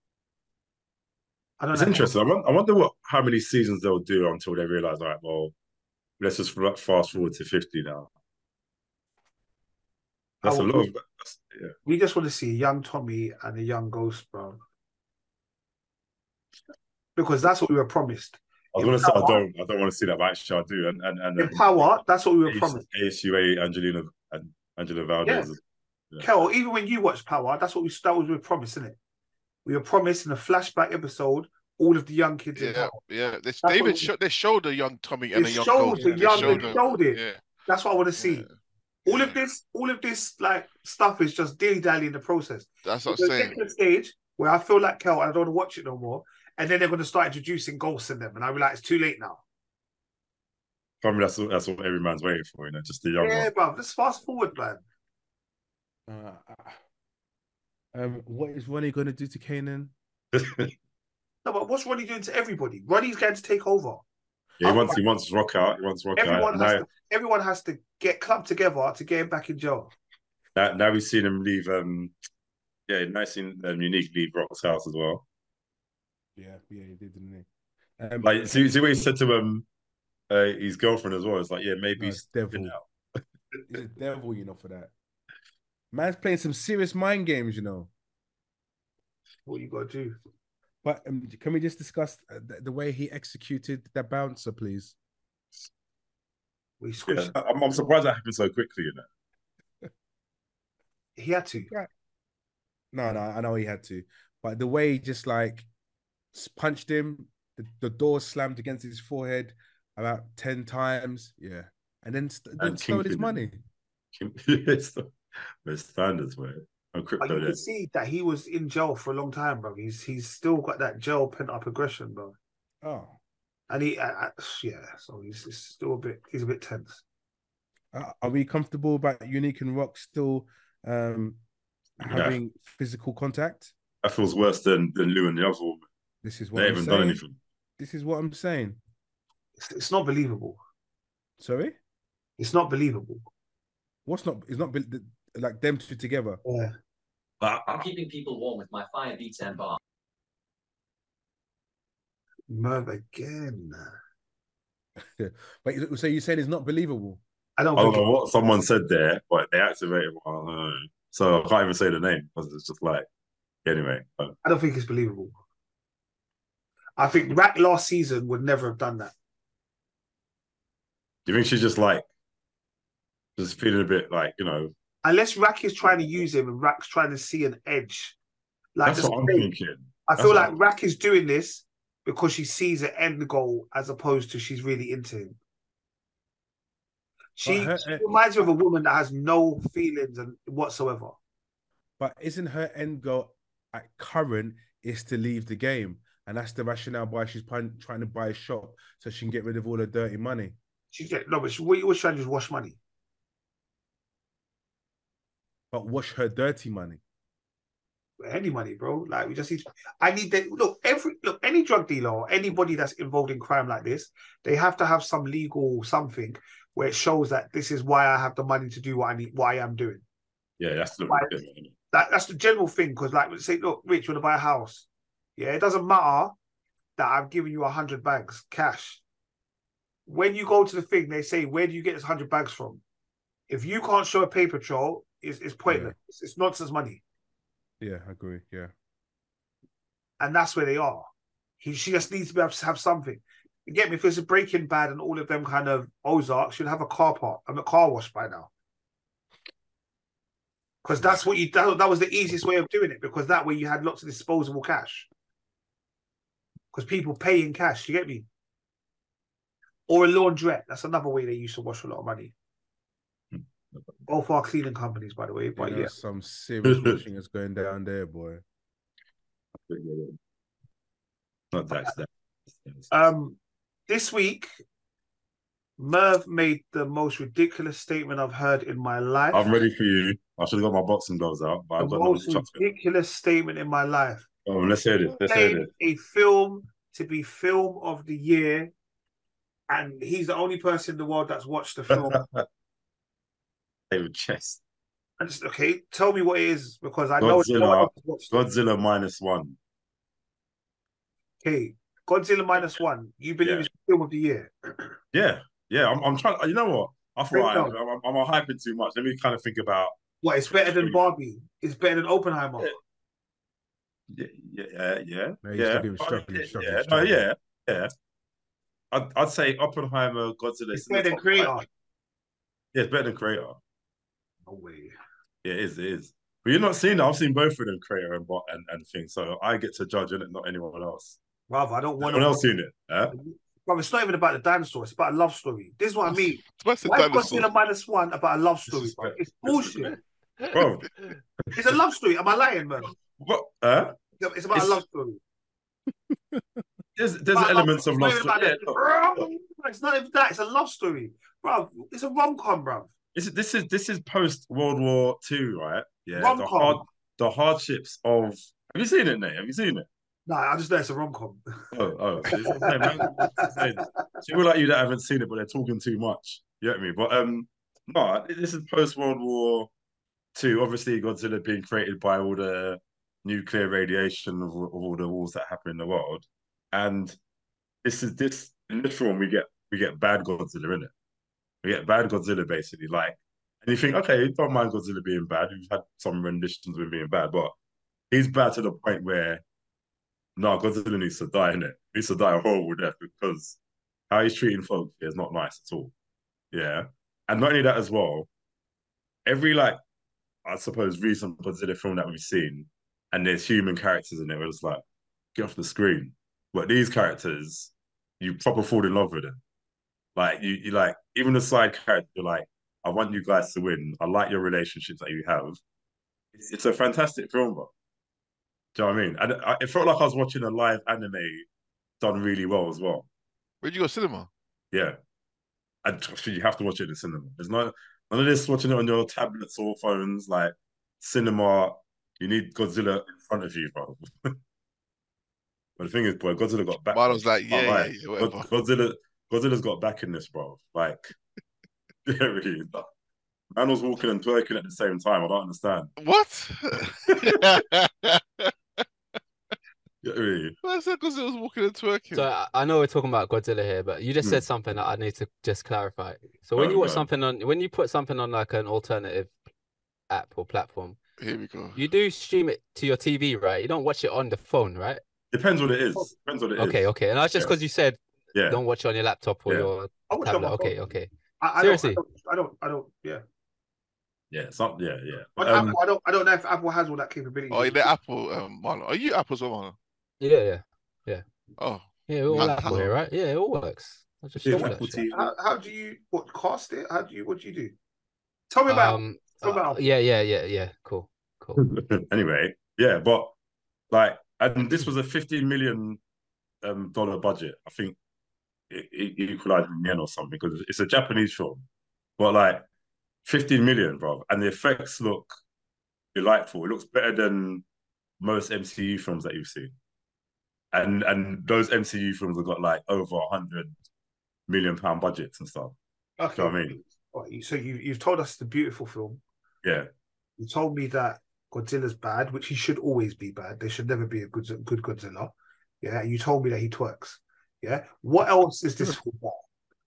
It's interesting. I wonder how many seasons they'll do until they realize, all right, well, let's just fast forward to 50 now. That's a lot of. Yeah. We just want to see a young Tommy and a young Ghost, bro. Because that's what we were promised. I was going to say I don't want to see that, but actually I do. And in Power, that's what we were promised. ASUA, Angela Valdez. Yeah. Kel, even when you watched Power, that was we were promised, isn't it? We were promised in a flashback episode all of the young kids in Power. Yeah. They showed a young Tommy and a young Ghost. They showed it. Yeah. That's what I want to see. Yeah. All of this like stuff is just dilly-dally in the process. That's what I'm saying. Get to the stage where I feel like Kel, I don't want to watch it no more. And then they're going to start introducing ghosts in them, and I realize it's too late now. For me, that's what every man's waiting for, just the young one. Yeah, bro. Let's fast forward, man. What is Ronnie going to do to Kanan? No, but what's Ronnie doing to everybody? Ronnie's going to take over. Yeah, he wants Rock out. Everyone has to get clubbed together to get him back in jail. Now we've seen him leave. Nice seeing Unique leave Rock's house as well. Yeah, he did, didn't he? See what he said to his girlfriend as well. It's like, yeah, maybe he's devil. He's a devil, for that. Man's playing some serious mind games, What you got to do? But can we just discuss the way he executed that bouncer, please? We switched. Yeah, I'm surprised that happened so quickly, He had to. No, I know he had to. But the way he just punched him, the door slammed against his forehead about 10 times. Yeah. And then stole his money. There's standards, man. You can see that he was in jail for a long time, bro. He's still got that jail pent up aggression, bro. Oh. And so he's still he's a bit tense. Are we comfortable about Unique and Rock still having physical contact? That feels worse than Lou and the other woman. This is what they haven't done anything. This is what I'm saying. It's not believable. Sorry? It's not believable. It's not like them two together. Yeah. I'm keeping people warm with my Fire Beats and bar. Merv again. But so you're saying it's not believable? I don't know what someone said there, but they activated one. So I can't even say the name because it's just like, anyway. I don't think it's believable. I think Rack last season would never have done that. Do you think she's just feeling a bit Unless Rack is trying to use him and Rack's trying to see an edge. That's what I'm thinking. I feel like Rack is doing this because she sees an end goal as opposed to she's really into him. She reminds me of a woman that has no feelings whatsoever. But isn't her end goal at current is to leave the game? And that's the rationale why she's trying to buy a shop so she can get rid of all her dirty money. But she was trying to just wash money. But wash her dirty money. Any money, bro. Like, we just need. I need that. Look, any drug dealer or anybody that's involved in crime like this, they have to have some legal something where it shows that this is why I have the money to do what I am doing. Yeah, that's the that's the general thing. Because, say, look, Rich, you want to buy a house? Yeah, it doesn't matter that I've given you 100 bags cash. when you go to the thing, they say, where do you get this 100 bags from? If you can't show a paper trail, it's pointless. It's nonsense money. Yeah, I agree. Yeah. And that's where they are. She just needs to be able to have something. You get me? If it's a Breaking Bad and all of them kind of Ozark, should have a car park and a car wash by now. Because that's what that was the easiest way of doing it, because that way you had lots of disposable cash. Because people pay in cash, you get me? Or a laundrette. That's another way they used to wash a lot of money. Both our cleaning companies, by the way. But yeah, some serious washing is going down there, boy. Not that. This week, Merv made the most ridiculous statement I've heard in my life. I'm ready for you. I should have got my boxing gloves out, but I've got no most ridiculous statement in my life. Oh, let's hear it. Let's hear it. A film to be film of the year, and he's the only person in the world that's watched the film. David Chess. Okay, tell me what it is, because I know Godzilla -1. Okay, Godzilla -1. You believe it's film of the year? Yeah. I'm trying. You know what? I thought I'm hyping too much. Let me kind of think about. What? It's better than Barbie. It's better than Oppenheimer. Yeah. I'd say Oppenheimer, Godzilla. It's better than Creator. Yeah, it's better than Creator. No way. Yeah, it is. But you're not seeing that. I've seen both of them, Creator and things. So I get to judge it, not anyone else. Brother, I don't want anyone else seen it. Huh? Bro, it's not even about the dinosaur. It's about a love story. This is what I mean. What's Why is Godzilla -1 about a love story, bro? It's bullshit. Bro. It's a love story. Am I lying, man? What? It's about a love story. There's elements of love story. It's not even that. It's a love story, bro. It's a rom-com, bro. This is post World War II, right? Yeah. Rom-com. The hardships of. Have you seen it, Nate? Have you seen it? No, I just know it's a rom-com. Oh. People like you that haven't seen it, but they're talking too much. You get me? But no, this is post World War II. Obviously, Godzilla being created by all the nuclear radiation of all the wars that happen in the world, and in this film we get bad Godzilla in it. We get bad Godzilla basically, and you think, okay, don't mind Godzilla being bad. We've had some renditions of him being bad, but he's bad to the point where no, Godzilla needs to die, innit? He needs to die a horrible death, because how he's treating folks is not nice at all. Yeah. And not only that as well, every I suppose recent Godzilla film that we've seen, and there's human characters in it where it's like, get off the screen. But these characters, you proper fall in love with them. You like, even the side character, you're like, I want you guys to win. I like your relationships that you have. It's a fantastic film, bro. Do you know what I mean? And it felt like I was watching a live anime done really well as well. Where'd you go, cinema? Yeah. And you have to watch it in the cinema. There's none of this watching it on your tablets or phones. Like, cinema, you need Godzilla in front of you, bro. But the thing is, boy, Godzilla got back. Marlon's like, yeah, Godzilla's got back in this, bro. Like, yeah, really. Man was walking and twerking at the same time. I don't understand. What? I said Godzilla was walking and twerking. So I know we're talking about Godzilla here, but you just said something that I need to just clarify. So when you watch something when you put something on like an alternative app or platform, here we go. You do stream it to your TV, right? You don't watch it on the phone, right? Depends what it is. Okay. And that's just because you said don't watch it on your laptop or your tablet. Okay. Seriously, I don't. Yeah. Yeah, something. Yeah. But Apple, I don't know if Apple has all that capability. Oh, the Apple, Marlon. Are you Apple as well, Marlon? Yeah. Oh, yeah, all Apple here, right? Yeah, it all works. I just how do you cast it? What do you do? Tell me about. Yeah. Cool. Anyway, yeah, but and this was a $15 million dollar budget. I think it equalized in yen or something, because it's a Japanese film, but 15 million, bro, and the effects look delightful. It looks better than most MCU films that you've seen, and those MCU films have got over £100 million budgets and stuff. Okay, you know what I mean? Right, so you've told us the beautiful film. Yeah. You told me that Godzilla's bad, which he should always be bad. There should never be a good Godzilla. Yeah. You told me that he twerks. Yeah. What else is this film about?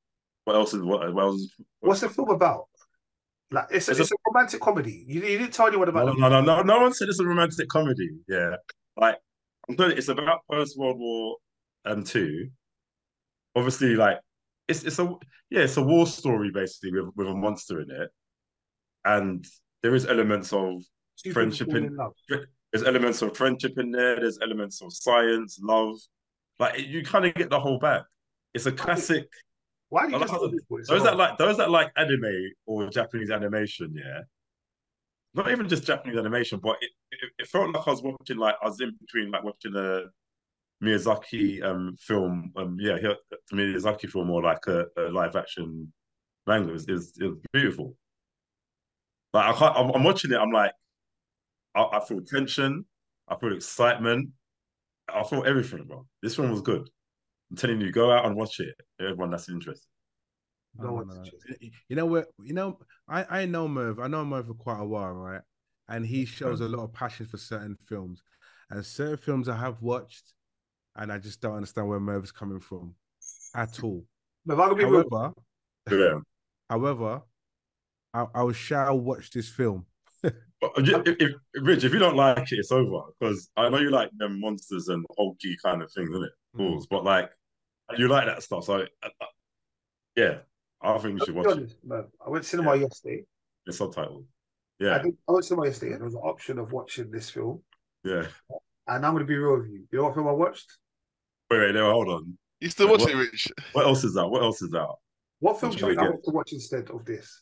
What else is what else? What's the film about? Like it's It's a romantic comedy. You didn't tell anyone about no. No one said it's a romantic comedy. Yeah, like I'm telling you, it's about post World War II. Obviously, like it's a war story basically with a monster in it, and there is elements of two people friendship falling in in love. there's elements of friendship in there. There's elements of science, love. Like you kind of get the whole bag. It's a classic. Why do I you like just how do this? those that like anime or Japanese animation. Yeah, not even just Japanese animation, but it felt like I was watching like I was in between like watching a Miyazaki film. Miyazaki film or like a live action manga. It was beautiful. Like I can't. I'm watching it. I'm like I feel tension. I feel excitement. I feel everything, bro. This film was good. I'm telling you, go out and watch it. Everyone that's interested. No one's No. interested. You know what? You know, I know Merv. I know Merv for quite a while, right? And he shows a lot of passion for certain films, and certain films I have watched, and I just don't understand where Merv's coming from at all. But if I could be real, However, Yeah. however, I shall watch this film. But Rich, if you don't like it, it's over. Because I know you like them monsters and hulky kind of things, isn't it? Balls. But like, you like that stuff. So yeah, I think you I'll should be watch it. honest, man. I went to cinema yesterday. It's subtitled. I Yeah, went to cinema yesterday, and there was an option of watching this film. yeah. And I'm going to be real with you. You know what film I watched? Wait, no, hold on. You still Wait, watching it, Rich? What else is out? What else is out? What film What do should you I think I get? went to watch instead of this?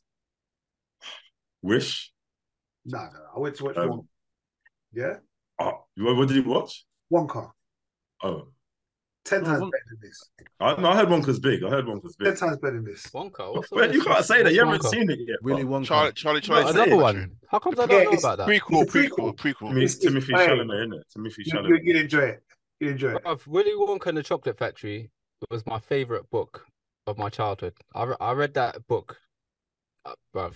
Wish. No. I went to watch Um, Wonka. Yeah? what did you watch? Wonka. Oh, 10 no, times better than this. I heard Wonka's big. I heard Wonka's 10 big. times better than this. Wonka. What's Wait, you can't say that. You haven't Wonka? seen it yet. Willy bro. Wonka. Charlie, Not Another say it. one. How comes I Yeah, don't know it's- about that? Prequel, It's a prequel. prequel. Timothy hey, Chalamet, isn't it? Timothy You, Chalamet. you'd enjoy it. You'd enjoy it. Bruv, Willy Wonka and the Chocolate Factory was my favorite book of my childhood. I read that book, bruv.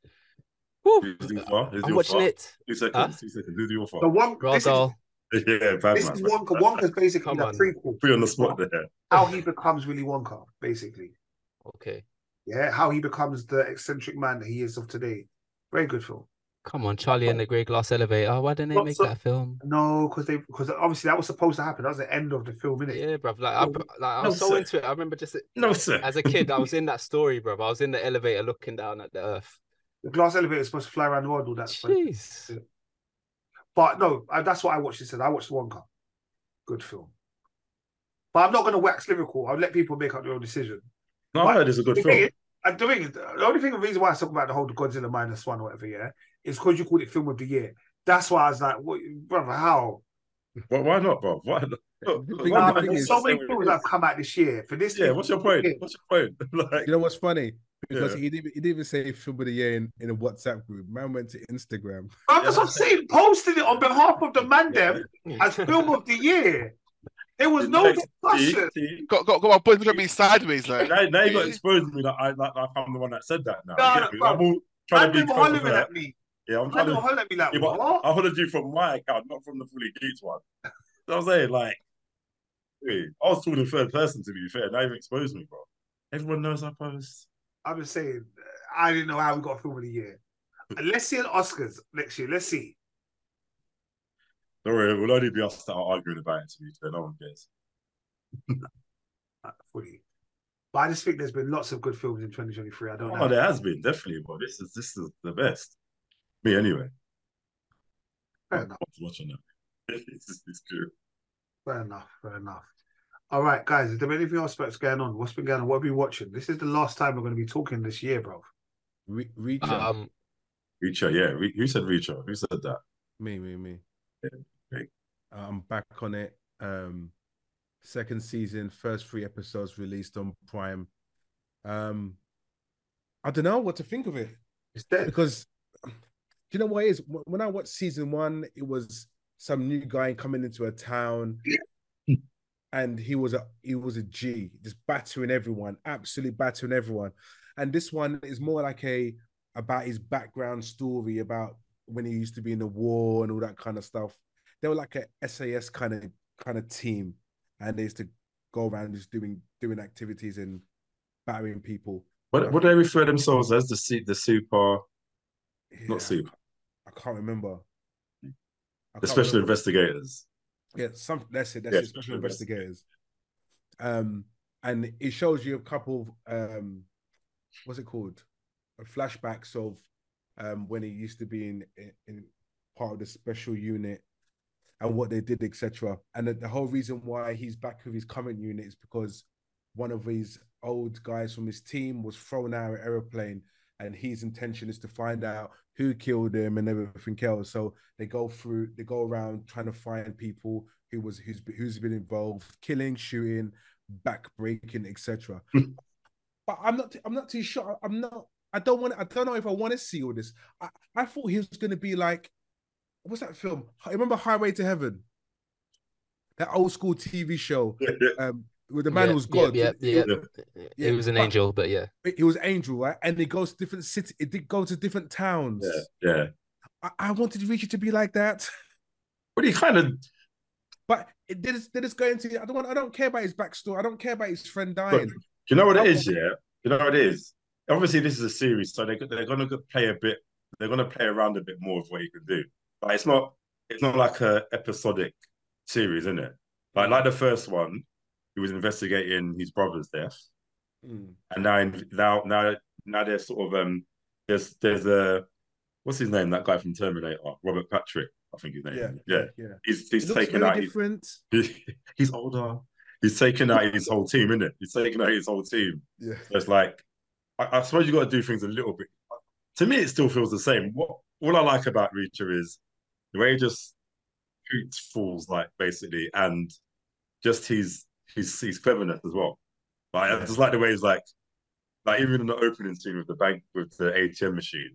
Woo! Who's your far? Who's I'm your watching far? it. 2 seconds. 2 seconds. Who's your The far? one, Roald Dahl. Yeah, bad this man. is Wonka. Wonka's basically Come the on. prequel. Put you on the spot there. How he becomes Willy Wonka, basically. Okay. Yeah, how he becomes the eccentric man that he is of today. Very good film. Come on, Charlie and the Great Glass Elevator. Why didn't they Not make so- that film? No, because obviously that was supposed to happen. That was the end of the film, innit? Yeah, bruv. I No, was so sir. into it. I remember just No, sir. as a kid, I was in that story, bruv. I was in the elevator looking down at the earth. The glass elevator is supposed to fly around the world, all that. Jeez. But no, that's what I watched instead. I watched Wonka. Good film. But I'm not going to wax lyrical. I'll let people make up their own decision. No, I heard it's a good The film. thing is, the only thing, the reason why I talk about the whole Godzilla -1 or whatever, yeah, is because you called it film of the year. That's why I was like, what, brother, how? Why not, bro? Why not? Nah, the thing there's is- so many films that have come out this year. For this, Yeah, what's your point? What's your point? Like, You know what's funny? Because Yeah. he didn't even say film of the year in a WhatsApp group. Man went to Instagram. Bro, that's what I'm saying. Posted it on behalf of the man them as film of the year. There was no discussion. Got my boys looking at me sideways like. Now you got exposed me that I'm the one that said that now. No, You get me? bro. I'm all trying Man, to they be were hollering covert. at me. Yeah, I'm Man, trying they were to. hollering at me like, Yeah, but what? I hollered you from my account, not from the Fully Geeks one. So I was saying, like, wait, I was talking third person to be fair. Now you've exposed me, bro. Everyone knows I post. I'm just saying, I didn't know how we got film of the year. Let's see an Oscars next year. Let's see. Don't worry, it will only be us that are arguing about it to be fair. No one cares. Fully. But I just think there's been lots of good films in 2023. I don't Oh, know. there has been, definitely, but this is the best. Me anyway. Fair enough. I'm watching that. It's good. Fair enough. All right, guys, is there anything else that's going on? What's been going on? What have you been watching? This is the last time we're going to be talking this year, bro. Reacher. Reacher, yeah. Who said Reacher? Who said that? Me. Okay. I'm back on it. Second season, first 3 episodes released on Prime. I don't know what to think of it It's dead. because you know what it is? When I watched season 1, it was some new guy coming into a town, and he was a G, just battering everyone, absolutely battering everyone. And this one is more like about his background story, about when he used to be in the war and all that kind of stuff. They were like a SAS kind of team, and they used to go around just doing activities and battering people. What do they refer themselves as? The super, not super, I can't remember. the special investigators. Yeah, that's it. Yeah, Special investigators. And it shows you a couple of what's it called? Flashbacks of when he used to be in part of the special unit and what they did, etc. And the whole reason why he's back with his current unit is because one of his old guys from his team was thrown out of an aeroplane, and his intention is to find out who killed him and everything else. So they go around trying to find people who's been involved, killing, shooting, backbreaking, etc. But I'm not too sure. I don't know if I want to see all this. I thought he was going to be like, what's that film? I remember Highway to Heaven, that old school TV show. Where the man was God. Yeah. He was an angel, but yeah. He was angel, right? And it goes to different cities. It did go to different towns. Yeah. I wanted Richie to be like that. But he kind of. But they just go into. I don't care about his backstory. I don't care about his friend dying. But you know what it is, yeah? You know what it is? Obviously, this is a series, so they're going to play a bit. They're going to play around a bit more of what he can do. Like it's not like a episodic series, isn't it? Like the first one, he was investigating his brother's death, and now there's sort of there's a what's his name? That guy from Terminator, Robert Patrick, I think his name. Yeah. He's taken out. He's older. He's taken out his whole team, isn't it? He's taken out his whole team. Yeah. So it's like I suppose you got to do things a little bit. To me, it still feels the same. All I like about Reacher is the way he just shoots fools, like basically, and just his cleverness as well. Like I just like the way he's like even in the opening scene with the bank with the ATM machine.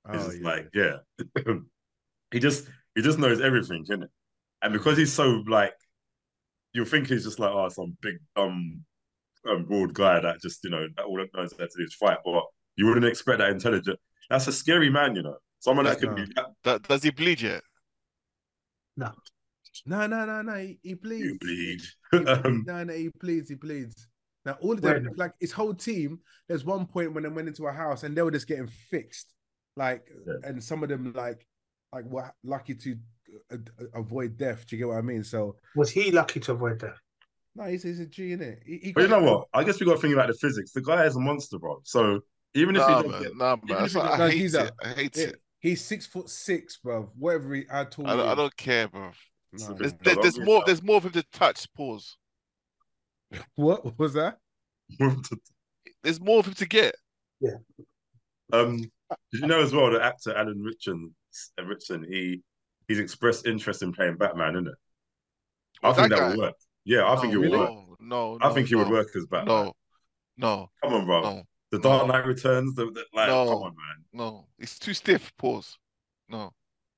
He just knows everything, isn't it? And because he's so like, you'll think he's just like some big broad guy that just that all that knows how to do is fight, but you wouldn't expect that intelligent. That's a scary man, someone that could be. Does he bleed yet? No. He bleeds. You bleed. He bleeds. He bleeds. Now all of them, like his whole team. There's one point when they went into a house and they were just getting fixed, and some of them were lucky to avoid death. Do you get what I mean? So was he lucky to avoid death? No, he's a G, innit? But you know what? I guess we got to think about the physics. The guy is a monster, bro. So even if I hate it. He's 6'6", bro. Whatever I told you. I don't care, bro. No. There's more of him to touch. Pause. What was that? There's more of him to get. Yeah. Did you know as well the actor Alan Ritchson? He's expressed interest in playing Batman, isn't it? I think that would work. Yeah, I think it would work. No, I think he would work as Batman. No. Come on, bro. No. The Dark Knight Returns. Come on, man. No, it's too stiff. Pause. No.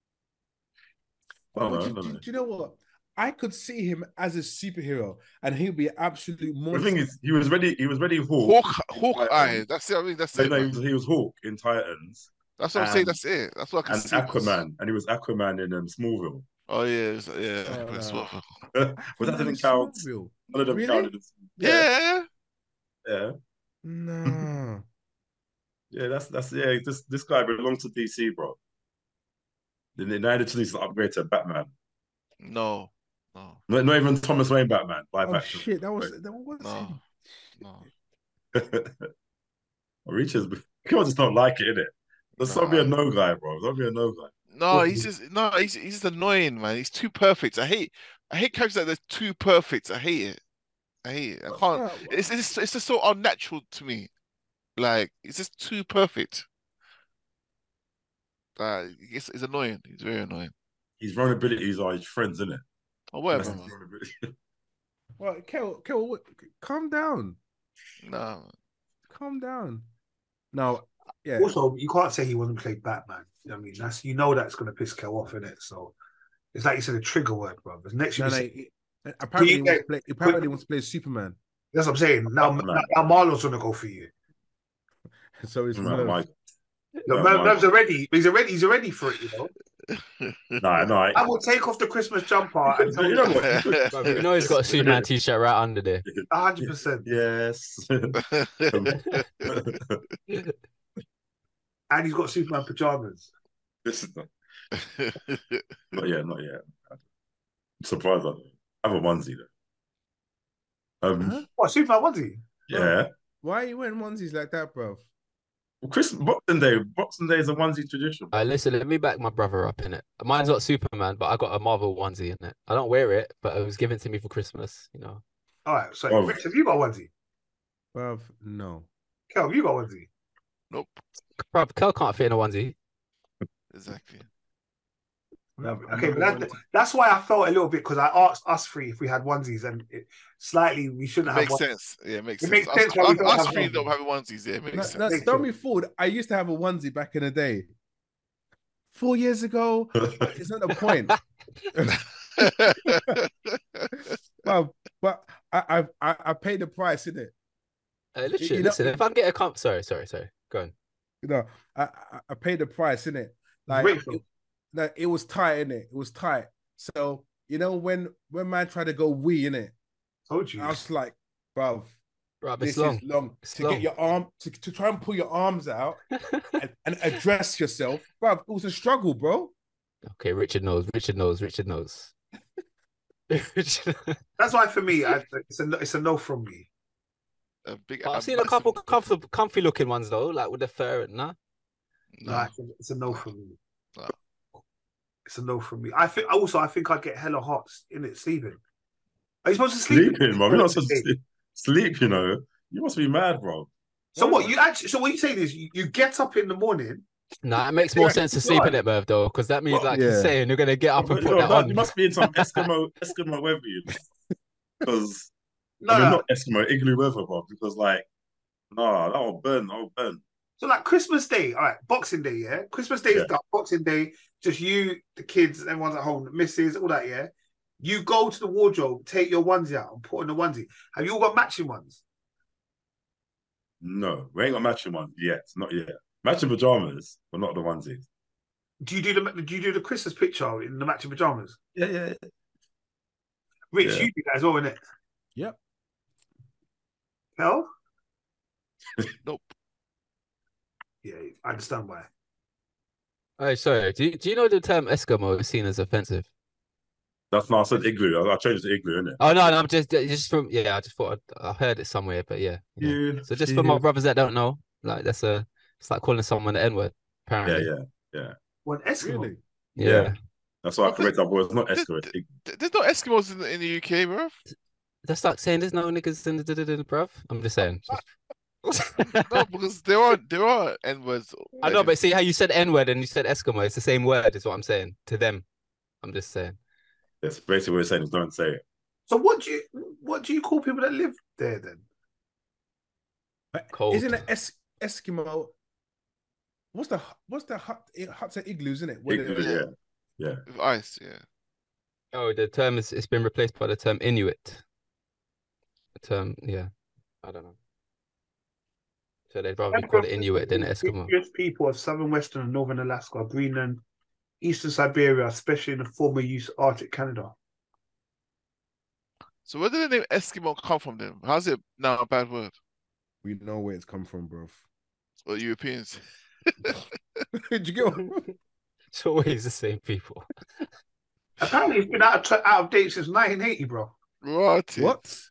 Do you know what? I could see him as a superhero, and he'd be an absolute monster. The thing is, he was ready. Hawkeye. That's it. I mean, that's it. No, he was Hawk in Titans. That's what I'm saying. That's it. That's what I can see. And Aquaman, and he was Aquaman in Smallville. Oh yeah. But that didn't count. None of them counted. Yeah. No. Yeah, that's This guy belongs to DC, bro. Then they needed to upgrade to Batman. No. Not even Thomas Wayne Batman. Shit, that was No. Reacher's people just don't like it, innit? There's not be a no guy, bro. Don't be a no guy. No, he's just annoying, man. He's too perfect. I hate characters that they're too perfect. I hate it. I can't. It's just so unnatural to me. Like it's just too perfect. It's annoying. He's very annoying. His vulnerabilities are his friends, isn't it? Oh, whatever. Well, Kel, calm down. No, calm down. No, yeah. Also, you can't say he wasn't played Batman. I mean, that's that's going to piss Kel off, innit? So it's like you said, a trigger word, bro. Apparently, he wants to play Superman. That's what I'm saying. Now Marlon's going to go for you. So it's Merv's already. He's already for it, No, I will take off the Christmas jumper and tell you know what? You could- Bro, you know he's got a Superman t-shirt right under there. 100%. Yes. And he's got Superman pajamas. This is not yet. I'm surprised I don't. I have a onesie though. Huh? What, Superman onesie? Yeah. Why are you wearing onesies like that, bro? Well, Boxing Day is a onesie tradition. Listen, let me back my brother up in it. Mine's not Superman, but I got a Marvel onesie in it. I don't wear it, but it was given to me for Christmas, you know. All right, so Oh. Rich, have you got a onesie? Bruv, no. Kel, have you got a onesie? Nope. Bro, Kel can't fit in a onesie. Exactly. Okay, but that's why I felt a little bit, because I asked us three if we had onesies, and slightly we shouldn't have Makes one. sense. Yeah, it makes It sense. makes sense why we don't Us have three one. don't have onesies. Yeah, it makes sense. No, Makes don't sense. me forward. I used to have a onesie back in the day. 4 years ago, it's not the point. Well, but I paid the price, innit? Literally, You know- listen, if I get a comp, sorry, go on. You know, I paid the price, innit? Like Grateful. it was tight, innit? It was tight. So you know when man tried to go wee, innit? Told you. I was like, bruv, Right, this it's long. is long. It's to long. get your arm to try and pull your arms out and address yourself, bruv. It was a struggle, bro. Okay, Richard knows. That's why for me, it's a no from me. I've seen a couple comfy looking ones though, like with the fur and nah. No, it's a no from me. No. It's a no from me. I think I'd get hella hot in it sleeping. Are you supposed to sleep? Sleeping, bro. You're not supposed to sleep, you know. You must be mad, bro. So what you saying is you get up in the morning. Nah, it makes more sense to sleep in it, Merv, though, because that means, like you're Yeah. saying, you're gonna get up and put that on. You must be in some Eskimo weather, you know. Because No, not Eskimo, igloo weather, bro. Because that will burn. So like Christmas Day, all right, Boxing Day, yeah. Christmas Day is done. Boxing Day, just you, the kids, everyone's at home, the missus, all that, yeah. You go to the wardrobe, take your onesie out, and put on the onesie. Have you all got matching ones? No, we ain't got matching ones yet. Not yet. Matching pajamas, but not the onesies. Do you do the Christmas picture in the matching pajamas? Yeah. Rich, Yeah. you do that as well, innit? Yep. Hell? Nope. Yeah, I understand why. Oh, sorry. Do you know the term Eskimo is seen as offensive? That's not. I said igloo. I changed it to igloo, innit? Oh no, I'm just from I just thought I heard it somewhere, but yeah. So just for my brothers that don't know, like it's like calling someone the N-word, apparently. Yeah. Well, Eskimo. Really? Yeah. That's why I correct our boys. Not Eskimo. It's There's no Eskimos in the UK, bro. That's like saying there's no niggas in the bruv. I'm just saying. No, because there are N-words. I know, but see how you said N-word and you said Eskimo, it's the same word, is what I'm saying to them. I'm just saying. That's basically what we're saying. Is don't say it. So what do you call people that live there then? Cold. Isn't it Eskimo? What's the huts and igloos, isn't it? Igloo, yeah. With ice, yeah. Oh, the term it's been replaced by the term Inuit. The term, yeah. I don't know. So they'd rather be called Inuit than Eskimo. Indigenous people of southern, western, and northern Alaska, Greenland, eastern Siberia, especially in the former use Arctic Canada. So where did the name Eskimo come from then? How's it now a bad word? We know where it's come from, bro. Or Europeans? Did you get what? It's always the same people. Apparently, it's been out of date since 1980, bro. Right. What?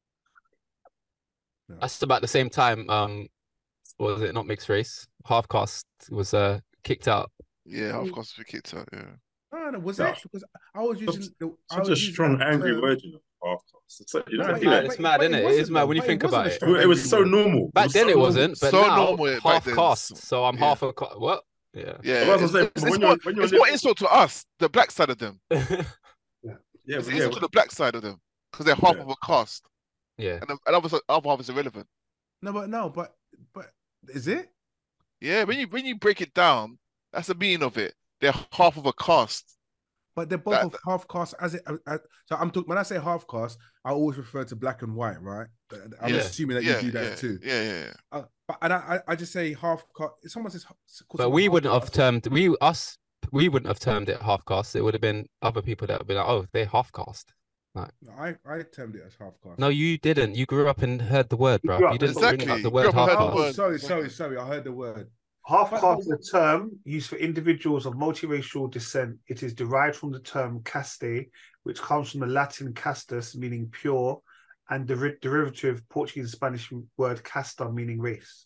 That's about the same time. Was it not mixed race? Half caste was kicked out. Yeah, of course we kicked out, yeah. No, was that because I was using Such a strong, angry word, you know. It's mad, isn't it? It is mad when you think about it. It was so normal. Back then it wasn't, but so now normal back half then. caste. So I'm Yeah. half a what? Yeah. Yeah, Well, that's what I'm saying, it's, when more, you're it's more insult to us, the black side of them. Yeah, It's insult to the black side of them because they're half of a caste, Yeah. and obviously other half is irrelevant. But is it? Yeah, when you break it down, that's the meaning of it. They're half of a caste. But they're both of half caste. So I'm talking when I say half caste, I always refer to black and white, right? I'm Yeah. assuming that you do that too. Yeah. But I just say half caste. Someone says, But we wouldn't have termed us we wouldn't have termed it half cast. It would have been other people that would be like, oh, they're half cast. I termed it as half cast. No, you didn't. You grew up and heard the word, bro. grew up- You didn't Exactly. bring up the You grew word up and half heard the Oh, word. cast. sorry. I heard the word. Half-caste is a term used for individuals of multiracial descent. It is derived from the term caste, which comes from the Latin castus, meaning pure, and the derivative Portuguese and Spanish word casta, meaning race.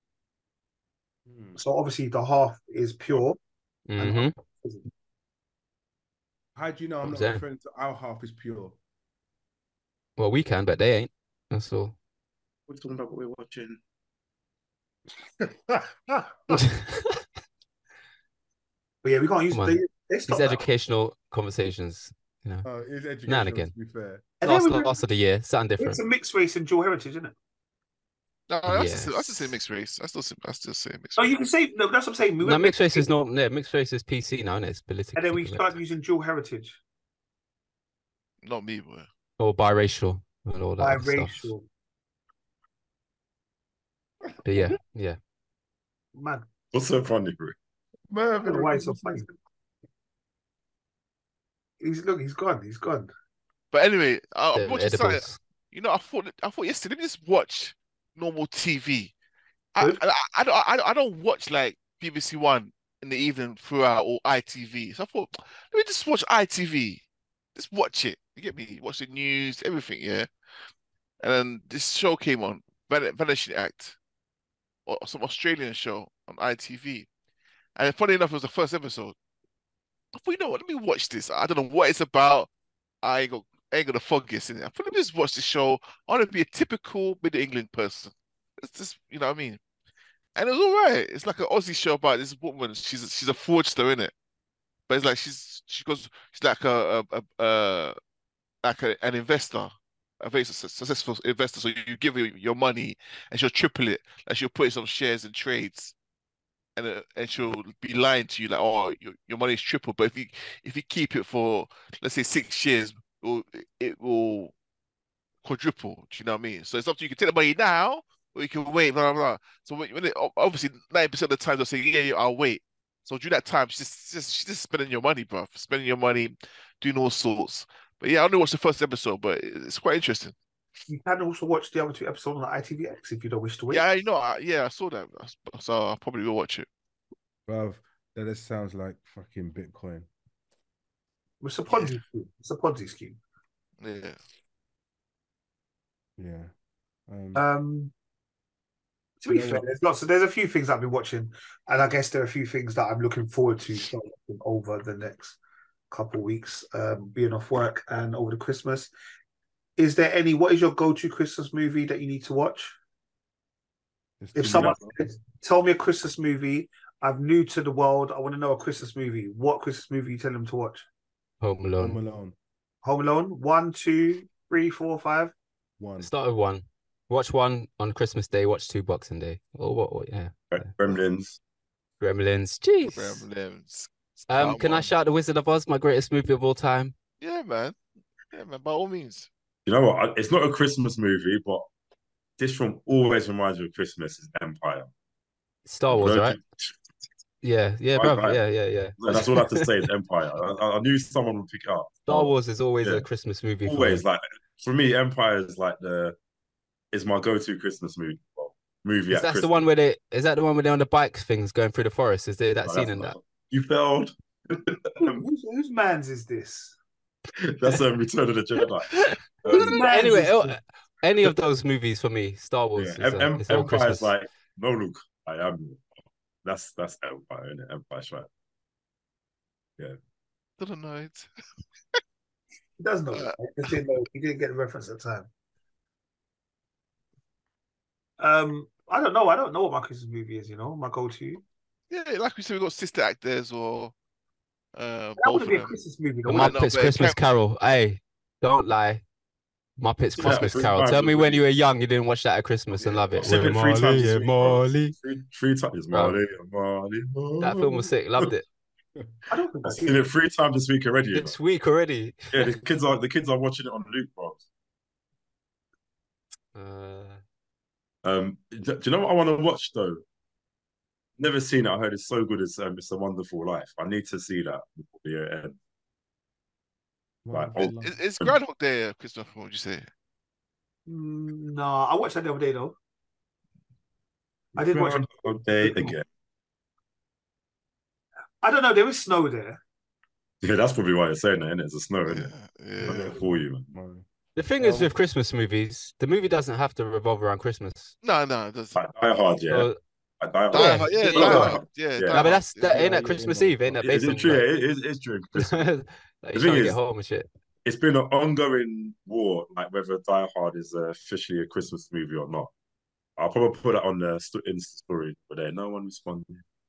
So obviously the half is pure. hmm How do you know I'm What not was that? referring to our half is pure? Well, we can, but they ain't. That's all. We're talking about what we're watching. But yeah, we can't use Come on. they These stopped that. educational conversations, you know. It's educational, Now and again. to be fair. And then Last of the year, something different. it's a mixed race and dual heritage, isn't it? No, I Yes. still say mixed race. I still say mixed No, race. you can say no. That's what I'm saying. We No, went mixed race is not. Yeah, mixed race is PC now, and it's politically and then we correct. started using dual heritage, Not me, boy. Or biracial and all that other stuff. biracial. But yeah, yeah. Man, What's so funny, bro? I don't know why it's so funny. He's gone. He's gone. But anyway, I'm The watching something. edibles. You know, I thought yesterday. Let me just watch normal TV. Good. I don't watch like BBC One in the evening throughout or ITV. So I thought, let me just watch ITV. Just watch it. You get me? Watch the news, everything, yeah. And then this show came on, Vanishing Act, or some Australian show on ITV. And funny enough, it was the first episode. I thought, you know what? Let me watch this. I don't know what it's about. I ain't gonna focus in it. I thought, let me just watch the show. I want to be a typical Middle England person. It's just, you know what I mean? And it was all right. It's like an Aussie show about this woman. She's a fraudster in it, but it's like she's like an investor, a very successful investor. So you give her your money, and she'll triple it. Like she'll put in some shares and trades, and she'll be lying to you like, oh, your money is triple, but if you keep it for let's say 6 years, it will quadruple. Do you know what I mean? So it's up to you. You can take the money now, or you can wait. Blah blah blah. So obviously 90% of the time they'll say, yeah, I'll wait. So during that time, she's just spending your money, bro. Spending your money, doing all sorts. But yeah, I only watched the first episode, but it's quite interesting. You can also watch the other 2 episodes on ITVX if you don't wish to wait. Yeah, I know. I saw that. So I'll probably will watch it. Bruv, that just sounds like fucking Bitcoin. It's a Ponzi scheme. It's a Ponzi scheme. Yeah. Yeah. To be fair, there's a few things I've been watching, and I guess there are a few things that I'm looking forward to start watching over the next couple of weeks, being off work and over the Christmas. What is your go-to Christmas movie that you need to watch? If someone says, tell me a Christmas movie, I'm new to the world, I want to know a Christmas movie. What Christmas movie you tell them to watch? Home Alone. Home Alone. Home Alone? 1, 2, 3, 4, 5? 1. Start with 1. Watch 1 on Christmas Day. Watch 2 Boxing Day. Or what? Yeah. Gremlins. Gremlins. Jeez. Gremlins. Can I shout The Wizard of Oz, my greatest movie of all time? Yeah, man. By all means. You know what? It's not a Christmas movie, but this film always reminds me of Christmas. Is Empire. Star Wars, right? Yeah, bro. Right. Yeah. No, that's all I have to say. Is Empire. I knew someone would pick it up. Star Wars is always yeah. a Christmas movie. Always, like for me, Empire is like is my go-to Christmas movie. Movie. Is that the one where they're on the bike things going through the forest? Is there that scene in that? You failed. Whose man's is this? That's Return of the Jedi. Anyway, any of those movies for me, Star Wars. Yeah. Is on Empire Christmas. is like, no, look, I am you. That's Empire, isn't it? Empire's right. Yeah. Didn't know it. He does know. He didn't get the reference at the time. I don't know. I don't know what my Christmas movie is. My go-to. Yeah, like we said, we got Sister Act There's or That both would of be a them. Christmas movie. The Though, Muppets Christmas Carol. Hey, don't lie. Muppets Yeah, Christmas three Carol. times Tell me a when week. you were young, you didn't watch that at Christmas and love it. I've seen it 3 times Marley, this yeah, week, bro. Marley. Three times. Marley. That film was sick. Loved it. I don't think I've I've seen it 3 times this week already. This week already. Yeah, the kids are watching it on loop, bro. Uh, Do you know what I want to watch though? never seen it. I heard it's so good. It's a Wonderful Life. I need to see that before the year ends. Like, Wonderful oh, Life. It's Groundhog Day, Christopher. What would you say? No, I watched that the other day though. I did watch it. Groundhog Day again. I don't know. There is snow there. Yeah, that's probably why you're saying that, isn't it? It's a snow, isn't Yeah, it? I'm yeah. there for you, man. Man. The thing is with Christmas movies, the movie doesn't have to revolve around Christmas. No, it doesn't. Like Die Hard, yeah. So, Like Die Hard. Die Hard, yeah, Die yeah. Hard, yeah. Yeah. Die no, but Hard, that's that yeah. ain't that Christmas Eve, ain't that? Yeah, Based on it's true. like, Yeah, it's during Christmas. like The you're thing trying to is- get home and shit. It's been an ongoing war, like whether Die Hard is officially a Christmas movie or not. I'll probably put that on the Insta story, but there no one responded.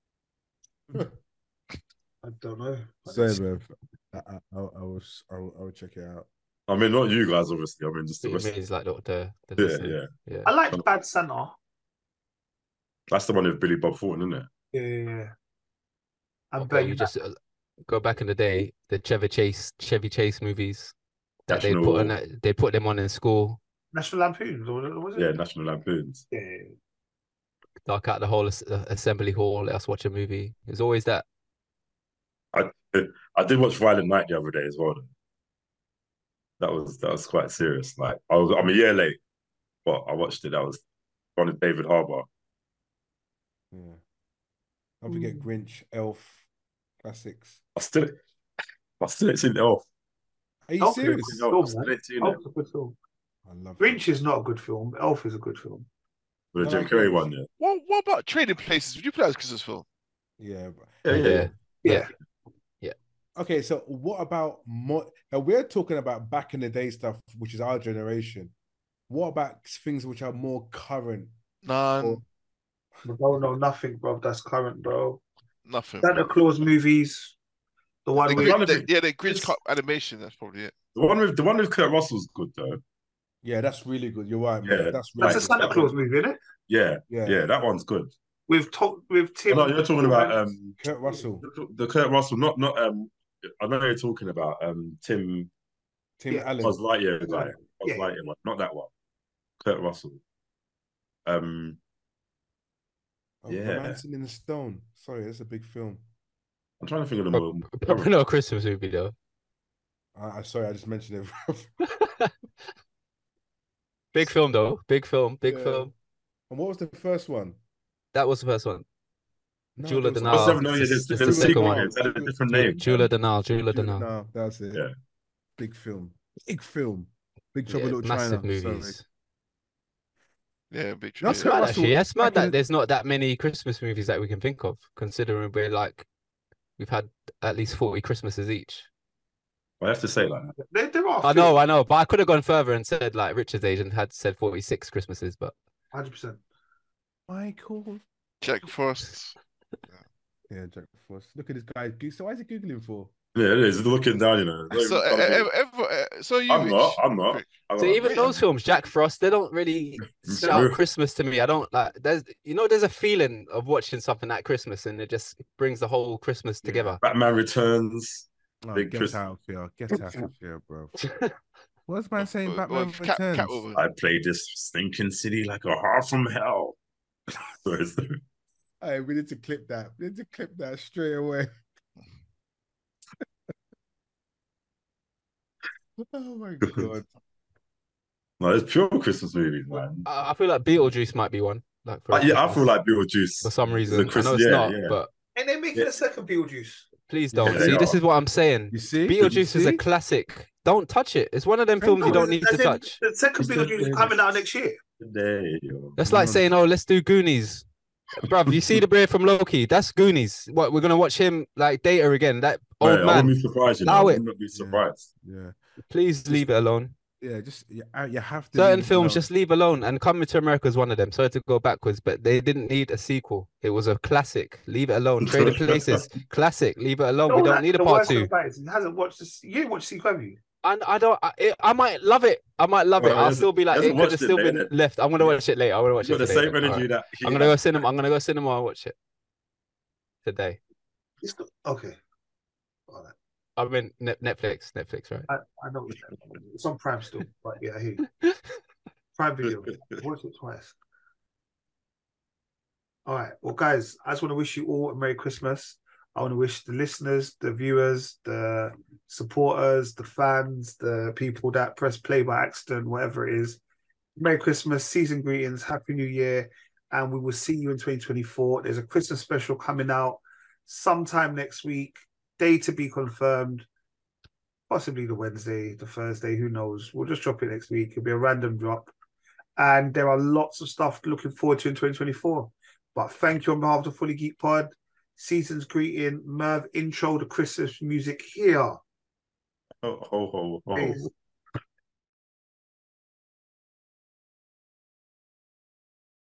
I don't know. Same, man. I will check it out. I mean, not you guys, obviously. I mean, just the It rest. means like the Yeah, listener. yeah. I like Bad Santa. That's the one with Billy Bob Thornton, isn't it? Yeah. I Okay, bet you just go back in the day, the Chevy Chase movies that National- they put them on in school, National Lampoons, or was it? Yeah, National Lampoons. Yeah. dark out the whole assembly hall, let us watch a movie. It's always that. I did watch Violent Night the other day as well. That was quite serious. Like I'm a year late, but I watched it. That was one of David Harbour. Yeah. Don't forget Grinch, Elf, classics. I still ain't seen Elf. Are you Elf serious? is Elf. I still ain't seen it. Elf's a good film. I love Grinch is not a good film. Elf is a good film. The I Jim like Carrey Elf. one, yeah. What about Trading Places? Would you play as a Christmas film? Yeah. Yeah. Yeah. Okay, so what about more? Now we're talking about back in the day stuff, which is our generation. What about things which are more current? None, I don't know nothing, bro. That's current, bro. nothing. Santa Claus movies. The one The with the Grinch cut animation. That's probably it. The one with Kurt Russell's good though. Yeah, that's really good. You're right, Yeah, man. That's really that's a good. Santa Claus movie, isn't it? Yeah, Yeah. yeah, that one's good. With Tim. No, you're talking about Kurt Russell, the Kurt Russell, not I know you're talking about Tim Tim Yeah. Allen. Buzz Lightyear guy. Buzz Yeah. Lightyear one, not that one. Kurt Russell. Oh, yeah. Romancing in the Stone. Sorry, that's a big film. I'm trying to think of the more. Probably not a Christmas movie though. Sorry, I just mentioned it. Big film though. Big film. Big Yeah. film. And what was the first one? That was the first one. No, Jewel of there the was- Nile. No, yeah, It's there's the the second sequel. one. It's had a different name. Jewel of the Nile. Jewel of the Nile. No, that's it. Yeah. Big film. Big film. Big Trouble Yeah, in Little massive China. Sorry. movies. Yeah, big. That's It's Yeah. Kurt mad Russell, actually. It's mad back in that the- there's not that many Christmas movies that we can think of, considering we've had at least 40 Christmases each. I have to say like that. There are. I know, but I could have gone further and said like Richard's age and had said 46 Christmases, but 100%. Michael. Jack Frost. Yeah, Jack Frost. Look at this guy. So why is he Googling for? Yeah, it is. It's looking down, you know. It's So, not even so you. I'm not. Rich? I'm not. Rich. I'm so not. even those films, Jack Frost, they don't really shout Christmas to me. I don't like. There's a feeling of watching something at Christmas, and it just brings the whole Christmas Yeah. together. Batman Returns. Oh, Big get Christmas. out of here. Get out of here, bro. What's man saying? Well, Batman Cat- Returns. Catwoman. I played this stinking city like a heart from hell. So it's- Hey, we need to clip that. We need to clip that straight away. Oh my god. no, it's pure Christmas movies, man. I feel like Beetlejuice might be one. Like for Yeah, I Christmas feel like Beetlejuice for some is reason. a I know Christmas. it's Yeah, not, yeah. but And they're making a second Beetlejuice. please don't. Yeah, See, they this are. is what I'm saying. You see? Beetlejuice is a See? classic. Don't touch it. It's one of them films you don't need to As in, touch. The second It's the Beetlejuice is thing. coming out next year. Today, yo. That's like saying, "Oh, let's do Goonies." Bruv, you see the bear from Loki? That's Goonies. What, we're gonna watch him like Data again? That Mate, old I wouldn't man. be surprised, you know. Allow I it. would not be surprised. Yeah. Please leave it alone. Yeah, just you have to Certain leave it films alone. just leave alone. And Coming to America is one of them. Sorry to go backwards, but they didn't need a sequel. It was a classic. Leave it alone. Trading Places, classic. Leave it alone. We don't need a The part worst two. about it is he hasn't watched this. You ain't watched sequel, have you? And I don't. I might love it. I might love it. Well, I'll he still be like, hasn't it could have watched it still later. been left. I'm gonna watch it later. I'm gonna watch You've it got the today. same then. energy Alright. that he I'm gonna go has. cinema. I'm gonna go cinema and watch it today. It's not, okay. All right. I mean Netflix, right? I know it's on Prime still, but yeah, I hear you. Prime Video. I watched it twice. All right. Well, guys, I just want to wish you all a Merry Christmas. I want to wish the listeners, the viewers, the supporters, the fans, the people that press play by accident, whatever it is, Merry Christmas, season greetings, Happy New Year, and we will see you in 2024. There's a Christmas special coming out sometime next week, day to be confirmed, possibly the Wednesday, the Thursday, who knows? We'll just drop it next week. It'll be a random drop. And there are lots of stuff looking forward to in 2024. But thank you on behalf of the Fully Geek Pod. Season's greeting, Merv intro the Christmas music here. Ho, ho, ho, ho. Peace.